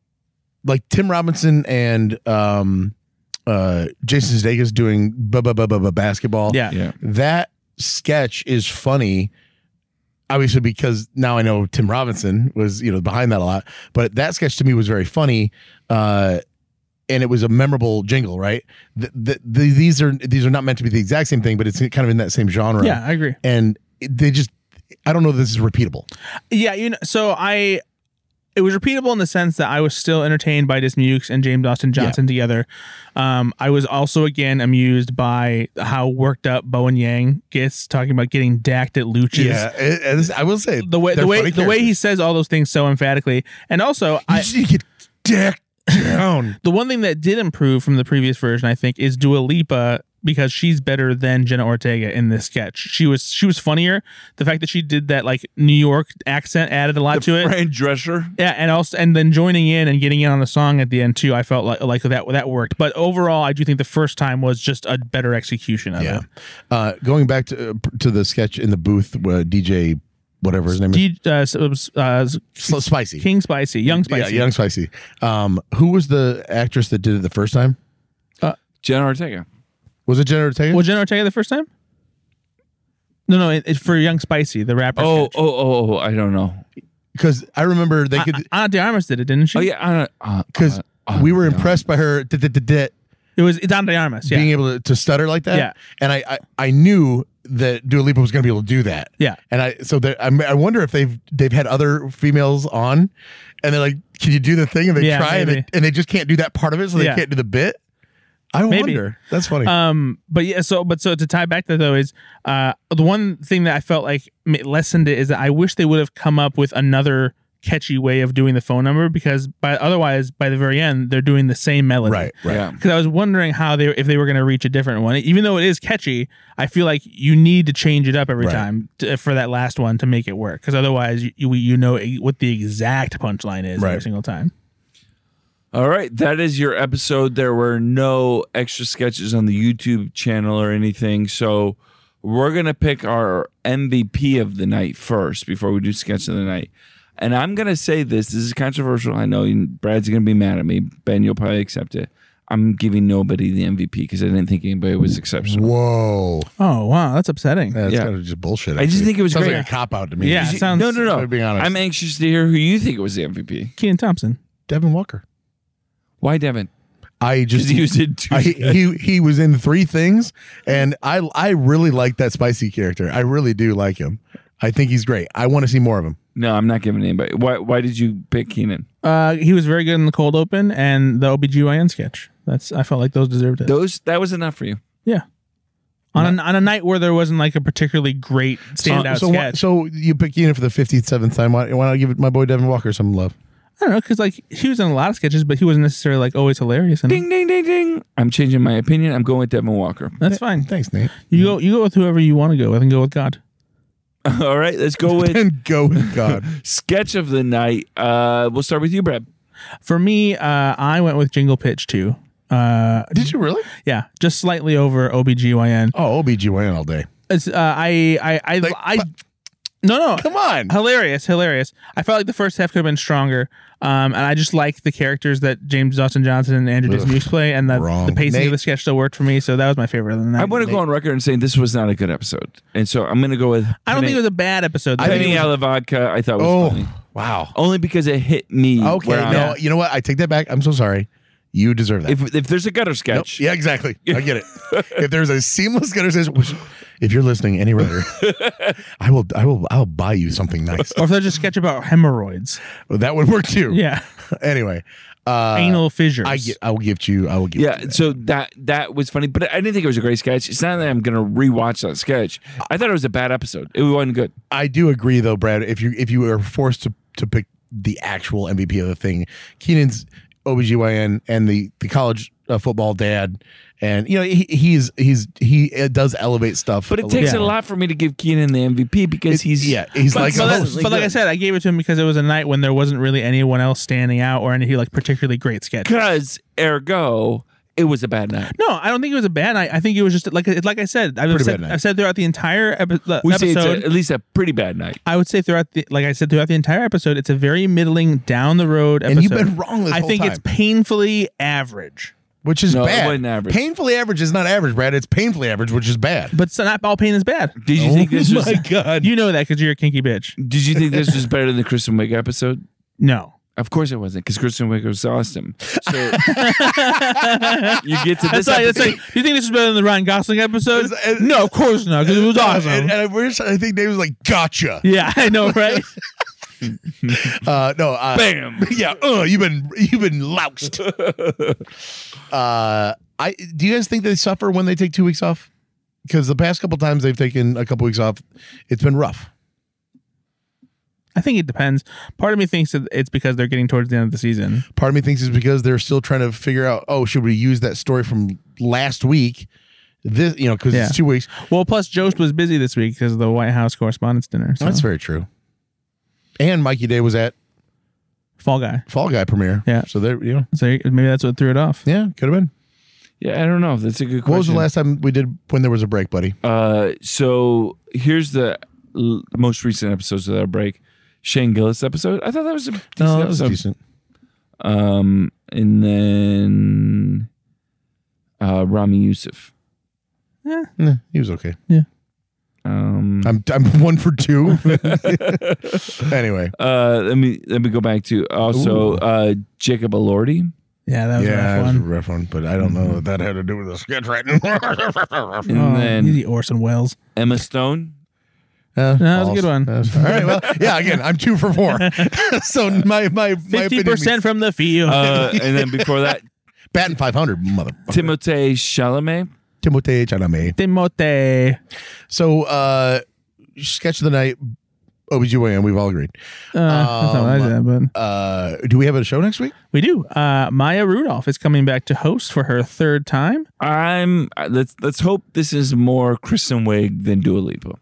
S3: like Tim Robinson and um, uh, Jason Sudeikis doing bu- bu- bu- bu- bu- basketball.
S1: Yeah.
S2: Yeah.
S3: That sketch is funny. Obviously, because now I know Tim Robinson was, you know, behind that a lot. But that sketch to me was very funny, uh, and it was a memorable jingle. Right? The, the, the, these are these are not meant to be the exact same thing, but it's kind of in that same genre.
S1: Yeah, I agree.
S3: And they just, I don't know if this is repeatable.
S1: Yeah, you know, so I, it was repeatable in the sense that I was still entertained by Dismukes and James Austin Johnson together. Um, I was also again amused by how worked up Bowen Yang gets talking about getting dacked at Luchas.
S3: Yeah, it, it is- I will say
S1: the way
S3: they're
S1: the way
S3: funny
S1: the way he
S3: characters.
S1: says all those things so emphatically, and also
S3: You
S1: I.
S3: just need to get decked down.
S1: The one thing that did improve from the previous version, I think, is Dua Lipa because she's better than Jenna Ortega in this sketch. She was she was funnier. The fact that she did that like New York accent added a lot to it.
S2: Fran Drescher.
S1: Yeah, and also and then joining in and getting in on the song at the end too. I felt like like that that worked. But overall, I do think the first time was just a better execution of
S3: Yeah.
S1: it.
S3: Uh, going back to uh, to the sketch in the booth, uh, D J, whatever his name is,
S1: D, uh, so it was, uh,
S3: Sl- Spicy.
S1: King Spicy, Young Spicy.
S3: Yeah, Young Spicy. Um, who was the actress that did it the first time?
S2: Jenna Ortega.
S3: Was it Jenna Ortega?
S1: Was Jenna Ortega the first time? No, no, it, it's for Young Spicy, the rapper.
S2: Oh,
S1: sketch.
S2: oh, oh, oh, I don't know.
S3: Because I remember they could.
S1: Anna de Armas did it, didn't she?
S2: Oh yeah, uh,
S3: Because
S2: uh, uh,
S3: we were
S2: yeah.
S3: impressed by her d- d- d- d-
S1: It was it's Anna de Armas. Yeah,
S3: being able to, to stutter like that.
S1: Yeah.
S3: And I, I, I knew that Dua Lipa was going to be able to do that.
S1: yeah.
S3: And I so that I, I wonder if they've they've had other females on, and they're like, "Can you do the thing?" And they
S1: Yeah,
S3: try, and they,
S1: maybe.
S3: and they just can't do that part of it, so they
S1: Yeah.
S3: can't do the bit. I
S1: Maybe.
S3: wonder. That's funny.
S1: Um, but yeah, so but so to tie back to that though is uh the one thing that I felt like ma- lessened it is that I wish they would have come up with another catchy way of doing the phone number because by otherwise by the very end they're doing the same melody.
S3: right. Right.
S2: Yeah.
S1: Because I was wondering how they if they were going to reach a different one, even though it is catchy. I feel like you need to change it up every
S3: Right.
S1: time to, for that last one to make it work. Because otherwise, you, you you know what the exact punchline is every
S3: Right.
S1: single time.
S2: All right, that is your episode. There were no extra sketches on the YouTube channel or anything, so we're gonna pick our M V P of the night first before we do sketch of the night. And I'm gonna say this: this is controversial. I know Brad's gonna be mad at me. Ben, you'll probably accept it. I'm giving nobody the M V P because I didn't think anybody was exceptional.
S3: Whoa.
S1: Oh wow, that's upsetting.
S3: That's
S2: Yeah.
S3: kind of just bullshit.
S2: I just
S3: actually.
S2: think it was
S3: Sounds
S2: great.
S3: like a cop out to me.
S1: Yeah,
S3: Just-
S1: it sounds-
S2: No, no, no.
S3: I'm being honest.
S2: I'm anxious to hear who you think was the M V P.
S1: Kenan Thompson.
S3: Devin Walker.
S2: Why, Devin?
S3: I just
S2: Because he was in two.
S3: I, he he was in three things, and I I really like that Spicy character. I really do like him. I think he's great. I want to see more of him.
S2: No, I'm not giving anybody. Why? Why did you pick Keenan?
S1: Uh, he was very good in the cold open and the O B G Y N sketch. That's I felt like those deserved it.
S2: Those that was enough for you.
S1: Yeah. On a, on a night where there wasn't like a particularly great standout
S3: so, why-
S1: sketch.
S3: so you pick Keenan for the fifty-seventh time. Why, why not give it my boy Devin Walker some love?
S1: don't know, because like he was in a lot of sketches, but he wasn't necessarily like always hilarious. In
S2: Ding, ding, ding, ding. I'm changing my opinion. I'm going with Devin Walker.
S1: That's fine.
S3: Thanks, Nate.
S1: You go. You go with whoever you want to go with, and go with God.
S2: All right, let's go with
S3: And go with God.
S2: sketch of the night. Uh, we'll start with you, Brad.
S1: For me, uh, I went with Jingle Pitch too. Uh,
S3: Did you really?
S1: yeah, just slightly over O B G Y N.
S3: Oh, O B G Y N all day.
S1: It's, uh, I, I, I,
S3: Like,
S1: I,
S3: but-
S1: no, no,
S3: Come on.
S1: hilarious, hilarious. I felt like the first half could have been stronger, um, and I just like the characters that James Dawson Johnson and Andrew
S3: Ugh,
S1: Dismukes play, and the,
S3: wrong.
S1: the pacing
S3: Nate.
S1: of the sketch still worked for me. So that was my favorite of the night.
S2: I want to go on record and saying this was not a good episode, and so I'm going to go with.
S1: I don't think it was a bad episode. though.
S3: I think
S2: Penny
S3: it was-
S2: out of vodka. I thought was
S3: Oh,
S2: funny,
S3: wow.
S2: only because it hit me.
S3: Okay,
S2: where I'm
S3: no,
S2: at.
S3: you know what? I take that back. I'm so sorry. You deserve that.
S2: If if there's a gutter
S3: Nope.
S2: sketch,
S3: Yeah, exactly. I get it. If there's a seamless gutter sketch, which, if you're listening, any writer, I will, I will, I'll buy you something nice.
S1: Or if there's a sketch about hemorrhoids.
S3: Well, that would work too.
S1: Yeah,
S3: Anyway, uh,
S1: anal fissures.
S3: I get. I will give you. I will give.
S2: yeah.
S3: You that.
S2: So that that was funny, but I didn't think it was a great sketch. It's not that I'm going to rewatch that sketch. I thought it was a bad episode. It wasn't good.
S3: I do agree, though, Brad. If you if you are forced to to pick the actual M V P of the thing, Keenan's O B G Y N and the the college uh, football dad, and you know he, he's he's he uh, does elevate stuff,
S2: But
S3: a
S2: it
S3: little
S2: takes
S3: bit.
S2: a lot for me to give Keenan the M V P because
S3: It-
S2: he's
S3: yeah, he's
S1: But,
S3: like
S1: but,
S3: a
S1: that-
S3: host.
S1: but like I said, I gave it to him because it was a night when there wasn't really anyone else standing out or any like particularly great sketch.
S2: because ergo it was a bad night.
S1: No, I don't think it was a bad night. I think it was just like like I said. I've
S3: Pretty
S1: said,
S3: bad night.
S1: I've said throughout the entire epi- the
S2: We say it's
S1: episode.
S2: a, at least a pretty bad night.
S1: I would say throughout the like I said throughout the entire episode, it's a very middling down the road episode.
S3: And you've been wrong this
S1: I
S3: whole
S1: think
S3: time.
S1: it's painfully average.
S3: which is
S2: No, it
S3: bad.
S2: wasn't average.
S3: Painfully average is not average, Brad. It's painfully average, which is bad.
S1: But it's not all pain is bad.
S2: Did you think this was?
S3: Oh my God.
S1: You know that because you're a kinky bitch.
S2: Did you think this was better than the Kristen Wiig episode?
S1: No.
S2: Of course it wasn't, because Kristen Wiig was awesome. So you get to this
S1: That's like, that's
S2: episode.
S1: like, you think this is better than the Ryan Gosling episode?
S3: It's- it-
S1: no, of course not, because it was awesome.
S3: And, and I wish I think Dave was like, gotcha.
S1: yeah, I know, right?
S3: Uh, no, uh,
S2: Bam.
S3: yeah, uh, you've been you've been loused. uh, I do you guys think they suffer when they take two weeks off? Because the past couple times they've taken a couple weeks off, it's been rough.
S1: I think it depends. Part of me thinks that it's because they're getting towards the end of the season.
S3: Part of me thinks it's because they're still trying to figure out, oh, should we use that story from last week? This, you know, because
S1: Yeah.
S3: it's two weeks.
S1: Well, plus Jost was busy this week because of the White House Correspondents' Dinner. So.
S3: That's very true. And Mikey Day was at
S1: Fall Guy.
S3: Fall Guy premiere.
S1: Yeah.
S3: So there, you know,
S1: So maybe that's what threw it off.
S3: yeah, could have been.
S2: Yeah, I don't know. That's a good question.
S3: What was the last time we did when there was a break, buddy?
S2: Uh, so here's the l- most recent episodes of that break. Shane Gillis episode. I thought that was a decent
S3: No, that was
S2: episode.
S3: decent.
S2: Um, and then uh, Rami Youssef.
S1: Yeah.
S3: Nah, he was okay.
S2: Um,
S3: I'm I'm one for two. Anyway,
S2: uh, let me let me go back to also
S3: Ooh.
S2: uh, Jacob Elordi.
S1: Yeah, that was
S3: yeah,
S1: a
S3: it
S1: rough
S3: was a
S1: one.
S3: rough one, but I don't know what that had to do with the sketch writing.
S2: And
S1: Oh,
S2: then
S1: easy Orson Welles.
S2: Emma Stone.
S3: Uh,
S1: that was a good one.
S3: All right, well, yeah. Again, I'm two for four. So my my my
S1: Fifty
S3: opinion
S1: percent from the field.
S2: Uh, and then before that,
S3: batting five hundred, motherfucker.
S2: Timothée Chalamet.
S3: Timothée Chalamet.
S1: Timote.
S3: So, uh, sketch of the night, O B G Y N. We've all agreed.
S1: Uh, that's not what I
S3: Um,
S1: did, but
S3: Uh, do we have a show next week?
S1: we do. Uh, Maya Rudolph is coming back to host for her third time.
S2: I'm. uh, Let's let's hope this is more Kristen Wiig than Dua Lipa.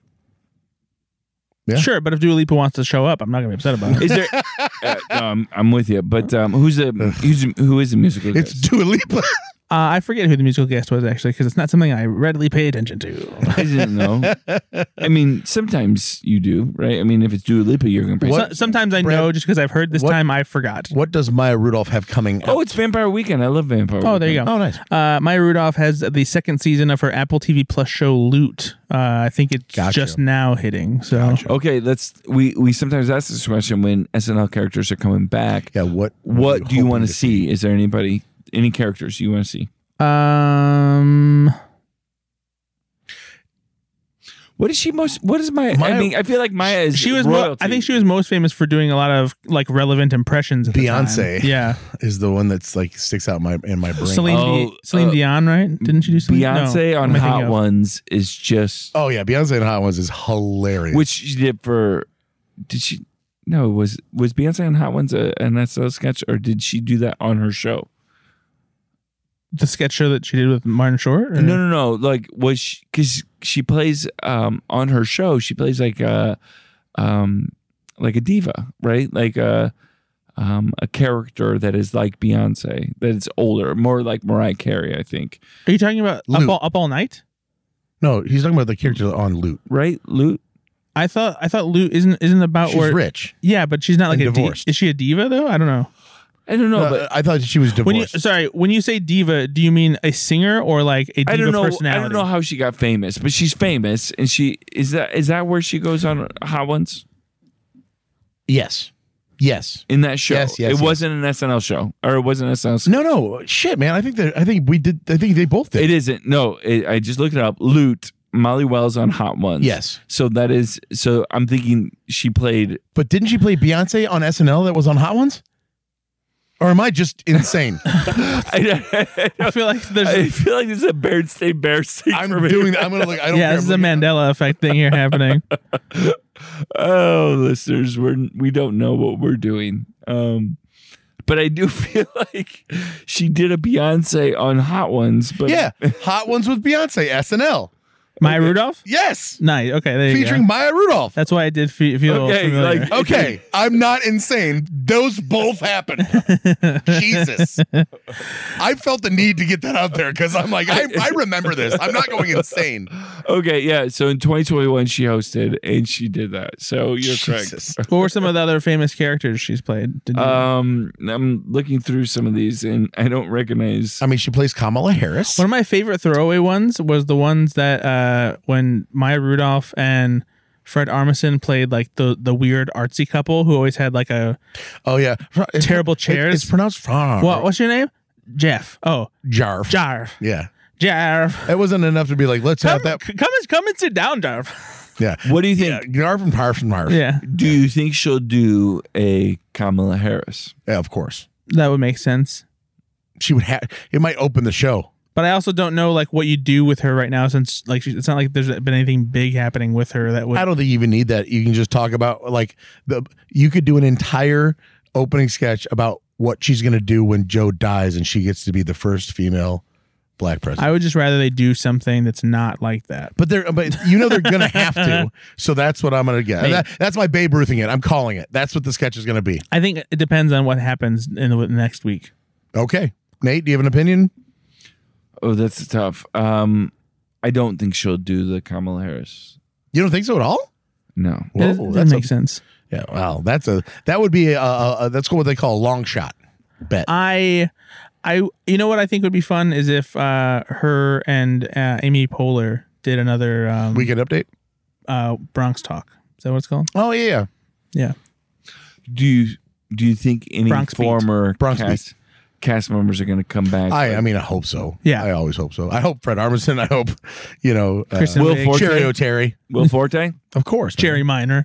S3: Yeah.
S1: Sure, but if Dua Lipa wants to show up, I'm not going to be upset about it.
S2: Is there? uh, no, I'm, I'm with you. But um, who's the who's who is the musical
S3: It's
S2: guest?
S3: Dua Lipa.
S1: Uh, I forget who the musical guest was actually because it's not something I readily pay attention to.
S2: I didn't know. I mean, sometimes you do, right? I mean, if it's Dua Lipa, you're going to.
S3: What?
S1: So- sometimes I
S3: Brad,
S1: know just because I've heard this
S3: what-
S1: time I forgot.
S3: What does Maya Rudolph have coming?
S2: Oh,
S3: out?
S2: it's Vampire Weekend. I love Vampire.
S1: Oh, there you
S2: Weekend.
S1: go.
S3: Oh, nice.
S1: Uh, Maya Rudolph has the second season of her Apple T V Plus show Loot. Uh, I think it's
S3: Gotcha.
S1: just now hitting. So
S3: Gotcha.
S2: Okay, let's. We we sometimes ask this question when S N L characters are coming back.
S3: Yeah. What?
S2: What do you
S3: hoping
S2: want to see? Is there anybody, any characters you want to see?
S1: um,
S2: What is she most? What is Maya? I
S3: Maya-
S2: mean, I feel like Maya is.
S1: she was. Mo-
S2: royalty.
S1: I think she was most famous for doing a lot of like relevant impressions. At the time.
S3: Beyonce.
S1: Yeah,
S3: Is the one that's like sticks out in my in my brain.
S1: Celine,
S2: Oh,
S1: Di- Celine
S2: uh,
S1: Dion, right? Didn't she do Celine?
S2: Beyonce
S1: No,
S2: on
S1: am I thinking
S2: Hot
S1: of-
S2: Ones is just
S3: Oh yeah, Beyonce and Hot Ones is hilarious.
S2: which she did for. Did she? No, was was Beyonce on Hot Ones a, an S N L sketch, or did she do that on her show?
S1: The sketch show that she did with Martin Short? Or?
S2: No, no, no. Like, was she, because she plays um, on her show, she plays like a, um, like a diva, right? Like a, um, a character that is like Beyonce, that is older, more like Mariah Carey, I think.
S1: Are you talking about
S3: Loot.
S1: Up All, Up All Night?
S3: No, he's talking about the character on Loot.
S2: Right, Loot?
S1: I thought I thought Lou isn't isn't about
S3: She's
S1: where
S3: rich.
S1: Yeah, but she's not like
S3: and
S1: a diva.
S3: divorced.
S1: Is she a diva though? I don't know.
S2: I don't know,
S3: No,
S2: but
S3: I thought she was
S1: When you
S3: divorced.
S1: sorry, when you say diva, do you mean a singer or like a diva
S2: I don't know.
S1: personality?
S2: I don't know how she got famous, but she's famous, and she is that is that where she goes on Hot Ones
S3: yes. Yes.
S2: in that show?
S3: Yes, yes,
S2: it
S3: yes.
S2: wasn't an S N L show, or it wasn't an S N L. sketch.
S3: No, no. Shit, man. I think that I think we did I think they both did.
S2: It isn't. No, it, I just looked it up. Loot. Molly Wells on Hot Ones.
S3: Yes.
S2: So that is. So I'm thinking she played.
S3: But didn't she play Beyonce on S N L that was on Hot Ones? Or am I just insane?
S2: I,
S1: I feel like there's
S2: I feel like this is a embarrassing, embarrassing
S3: I'm
S2: for me.
S3: doing that. I'm gonna look. I don't
S1: yeah,
S3: care.
S1: this is a
S3: I'm looking-
S1: Mandela effect thing here happening.
S2: Oh, listeners, we're we don't know what we're doing. Um, but I do feel like she did a Beyonce on Hot Ones. But
S3: Yeah, Hot Ones with Beyonce, S N L.
S1: Maya Rudolph?
S3: Yes,
S1: Nice. Okay, there you
S3: featuring
S1: go.
S3: Maya Rudolph.
S1: That's why I did fe- feel
S2: Okay,
S1: familiar.
S2: like-
S3: Okay, I'm not insane. Those both happened. Jesus. I felt the need to get that out there because I'm like, I, I remember this. I'm not going insane.
S2: Okay, yeah. So in twenty twenty-one, she hosted and she did that. So you're
S3: Jesus.
S2: correct.
S1: What were some of the other famous characters she's played? Did you
S2: Um, I'm looking through some of these and I don't recognize.
S3: I mean, she plays Kamala Harris.
S1: One of my favorite throwaway ones was the ones that uh, when Maya Rudolph and Fred Armisen played like the the weird artsy couple who always had like a
S3: Oh yeah, It's-
S1: terrible
S3: it-
S1: chairs.
S3: It's pronounced Farm.
S1: what? What's your name? Jeff. Oh,
S3: Jarf.
S1: Jarv.
S3: Yeah,
S1: Jarv.
S3: it wasn't enough to be like, let's
S1: Come,
S3: have that.
S1: c- come and come and sit down, Jarv.
S3: Yeah,
S2: What do you
S3: yeah,
S2: think?
S3: Jarf and Parf and Marf.
S1: Yeah,
S2: Do you think she'll do a Kamala Harris?
S3: yeah, of course.
S1: that would make sense.
S3: She would have. It might open the show.
S1: But I also don't know like what you do with her right now, since like she, it's not like there's been anything big happening with her that would.
S3: I don't think you even need that. You can just talk about like the. You could do an entire opening sketch about what she's going to do when Joe dies and she gets to be the first female black president.
S1: I would just rather they do something that's not like that.
S3: but they're but you know they're going to have to. So that's what I'm going to get.
S1: Hey.
S3: That, that's my Babe Ruthing it. I'm calling it. That's what the sketch is going to be.
S1: I think it depends on what happens in the next week.
S3: Okay, Nate, do you have an opinion?
S2: Oh, that's tough. Um, I don't think she'll do the Kamala Harris.
S3: You don't think so at all?
S2: No.
S3: Whoa,
S1: that that
S3: that's
S1: makes
S3: a,
S1: sense.
S3: Yeah, wow, that's a that would be a, a, a that's what they call a long shot bet.
S1: I, I, you know what I think would be fun is if uh, her and uh, Amy Poehler did another um,
S3: Weekend update.
S1: uh, Bronx Talk. Is that what it's called?
S3: Oh yeah, yeah.
S1: Yeah.
S2: Do you do you think any
S1: Bronx Beat.
S2: former
S3: Bronx
S2: cast, cast members are going to come back?
S3: I I mean I hope so.
S1: Yeah.
S3: I always hope so. I hope Fred Armisen. I hope you know uh,
S1: Kristen
S2: Will
S1: Wiig,
S2: Forte?
S3: Cherry O'Terry.
S2: Will Forte?
S3: Of course, man.
S1: Jerry Minor.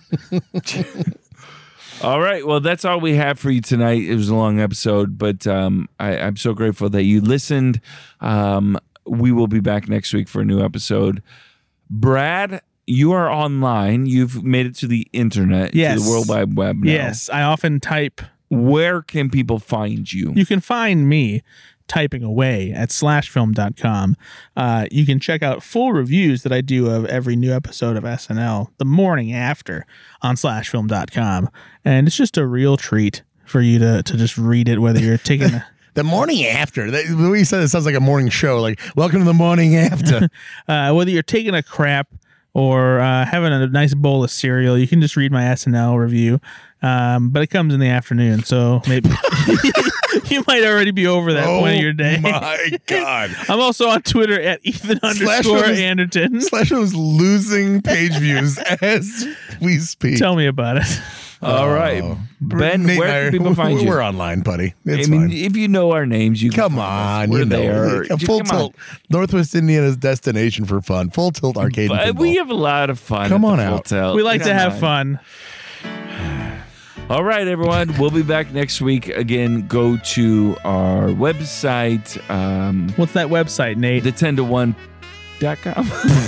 S2: All right. Well, that's all we have for you tonight. It was a long episode, but um, I, I'm so grateful that you listened. Um, we will be back next week for a new episode. Brad, you are online. You've made it to the internet,
S1: Yes.
S2: to the World Wide Web now.
S1: Yes, I often type.
S2: Where can people find you?
S1: You can find me typing away at slash film dot com. Uh, you can check out full reviews that I do of every new episode of S N L the morning after on slash film dot com. And it's just a real treat for you to, to just read it, whether you're taking a,
S3: The morning after. The the way you said it sounds like a morning show. Like, welcome to the morning after.
S1: uh, whether you're taking a crap or uh, having a nice bowl of cereal, you can just read my S N L review. Um, but it comes in the afternoon, so maybe you might already be over that point of your day.
S3: Oh my God.
S1: I'm also on Twitter at Ethan
S3: Slash
S1: underscore
S3: was-
S1: Anderton.
S3: Slash was losing page views as we speak.
S1: Tell me about it.
S2: All right.
S3: Oh.
S2: Ben,
S3: Nate
S2: where
S3: and I
S2: can
S3: are-
S2: people find
S3: we're,
S2: you?
S3: We're online, buddy. It's
S2: I mean,
S3: fine.
S2: if you know our names, you can
S3: Come
S2: find us.
S3: on,
S2: We're
S3: you know,
S2: there.
S3: a
S2: Just
S3: full
S2: come on.
S3: tilt, Northwest Indiana's destination for fun. Full tilt arcade. and
S2: But
S3: pinball.
S2: we have a lot of fun.
S3: Come
S2: at
S3: on
S2: the Full
S3: out.
S2: Tilt.
S1: We like to
S2: Come
S1: have
S2: on.
S1: fun.
S2: All right, everyone. We'll be back next week. Again, go to our website, um,
S1: What's that website, Nate?
S2: the ten to one dot com.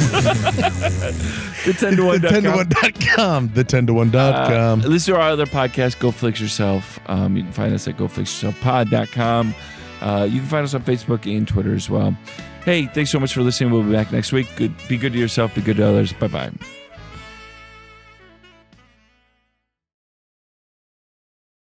S2: the ten to one
S3: the
S2: dot com.
S3: ten to one dot com. The ten to one dot com.
S2: Uh, listen to our other podcast, Go Flix Yourself. Um, you can find us at go flix yourself pod dot com. Uh, you can find us on Facebook and Twitter as well. Hey, thanks so much for listening. We'll be back next week. Good, be good to yourself. Be good to others. Bye bye.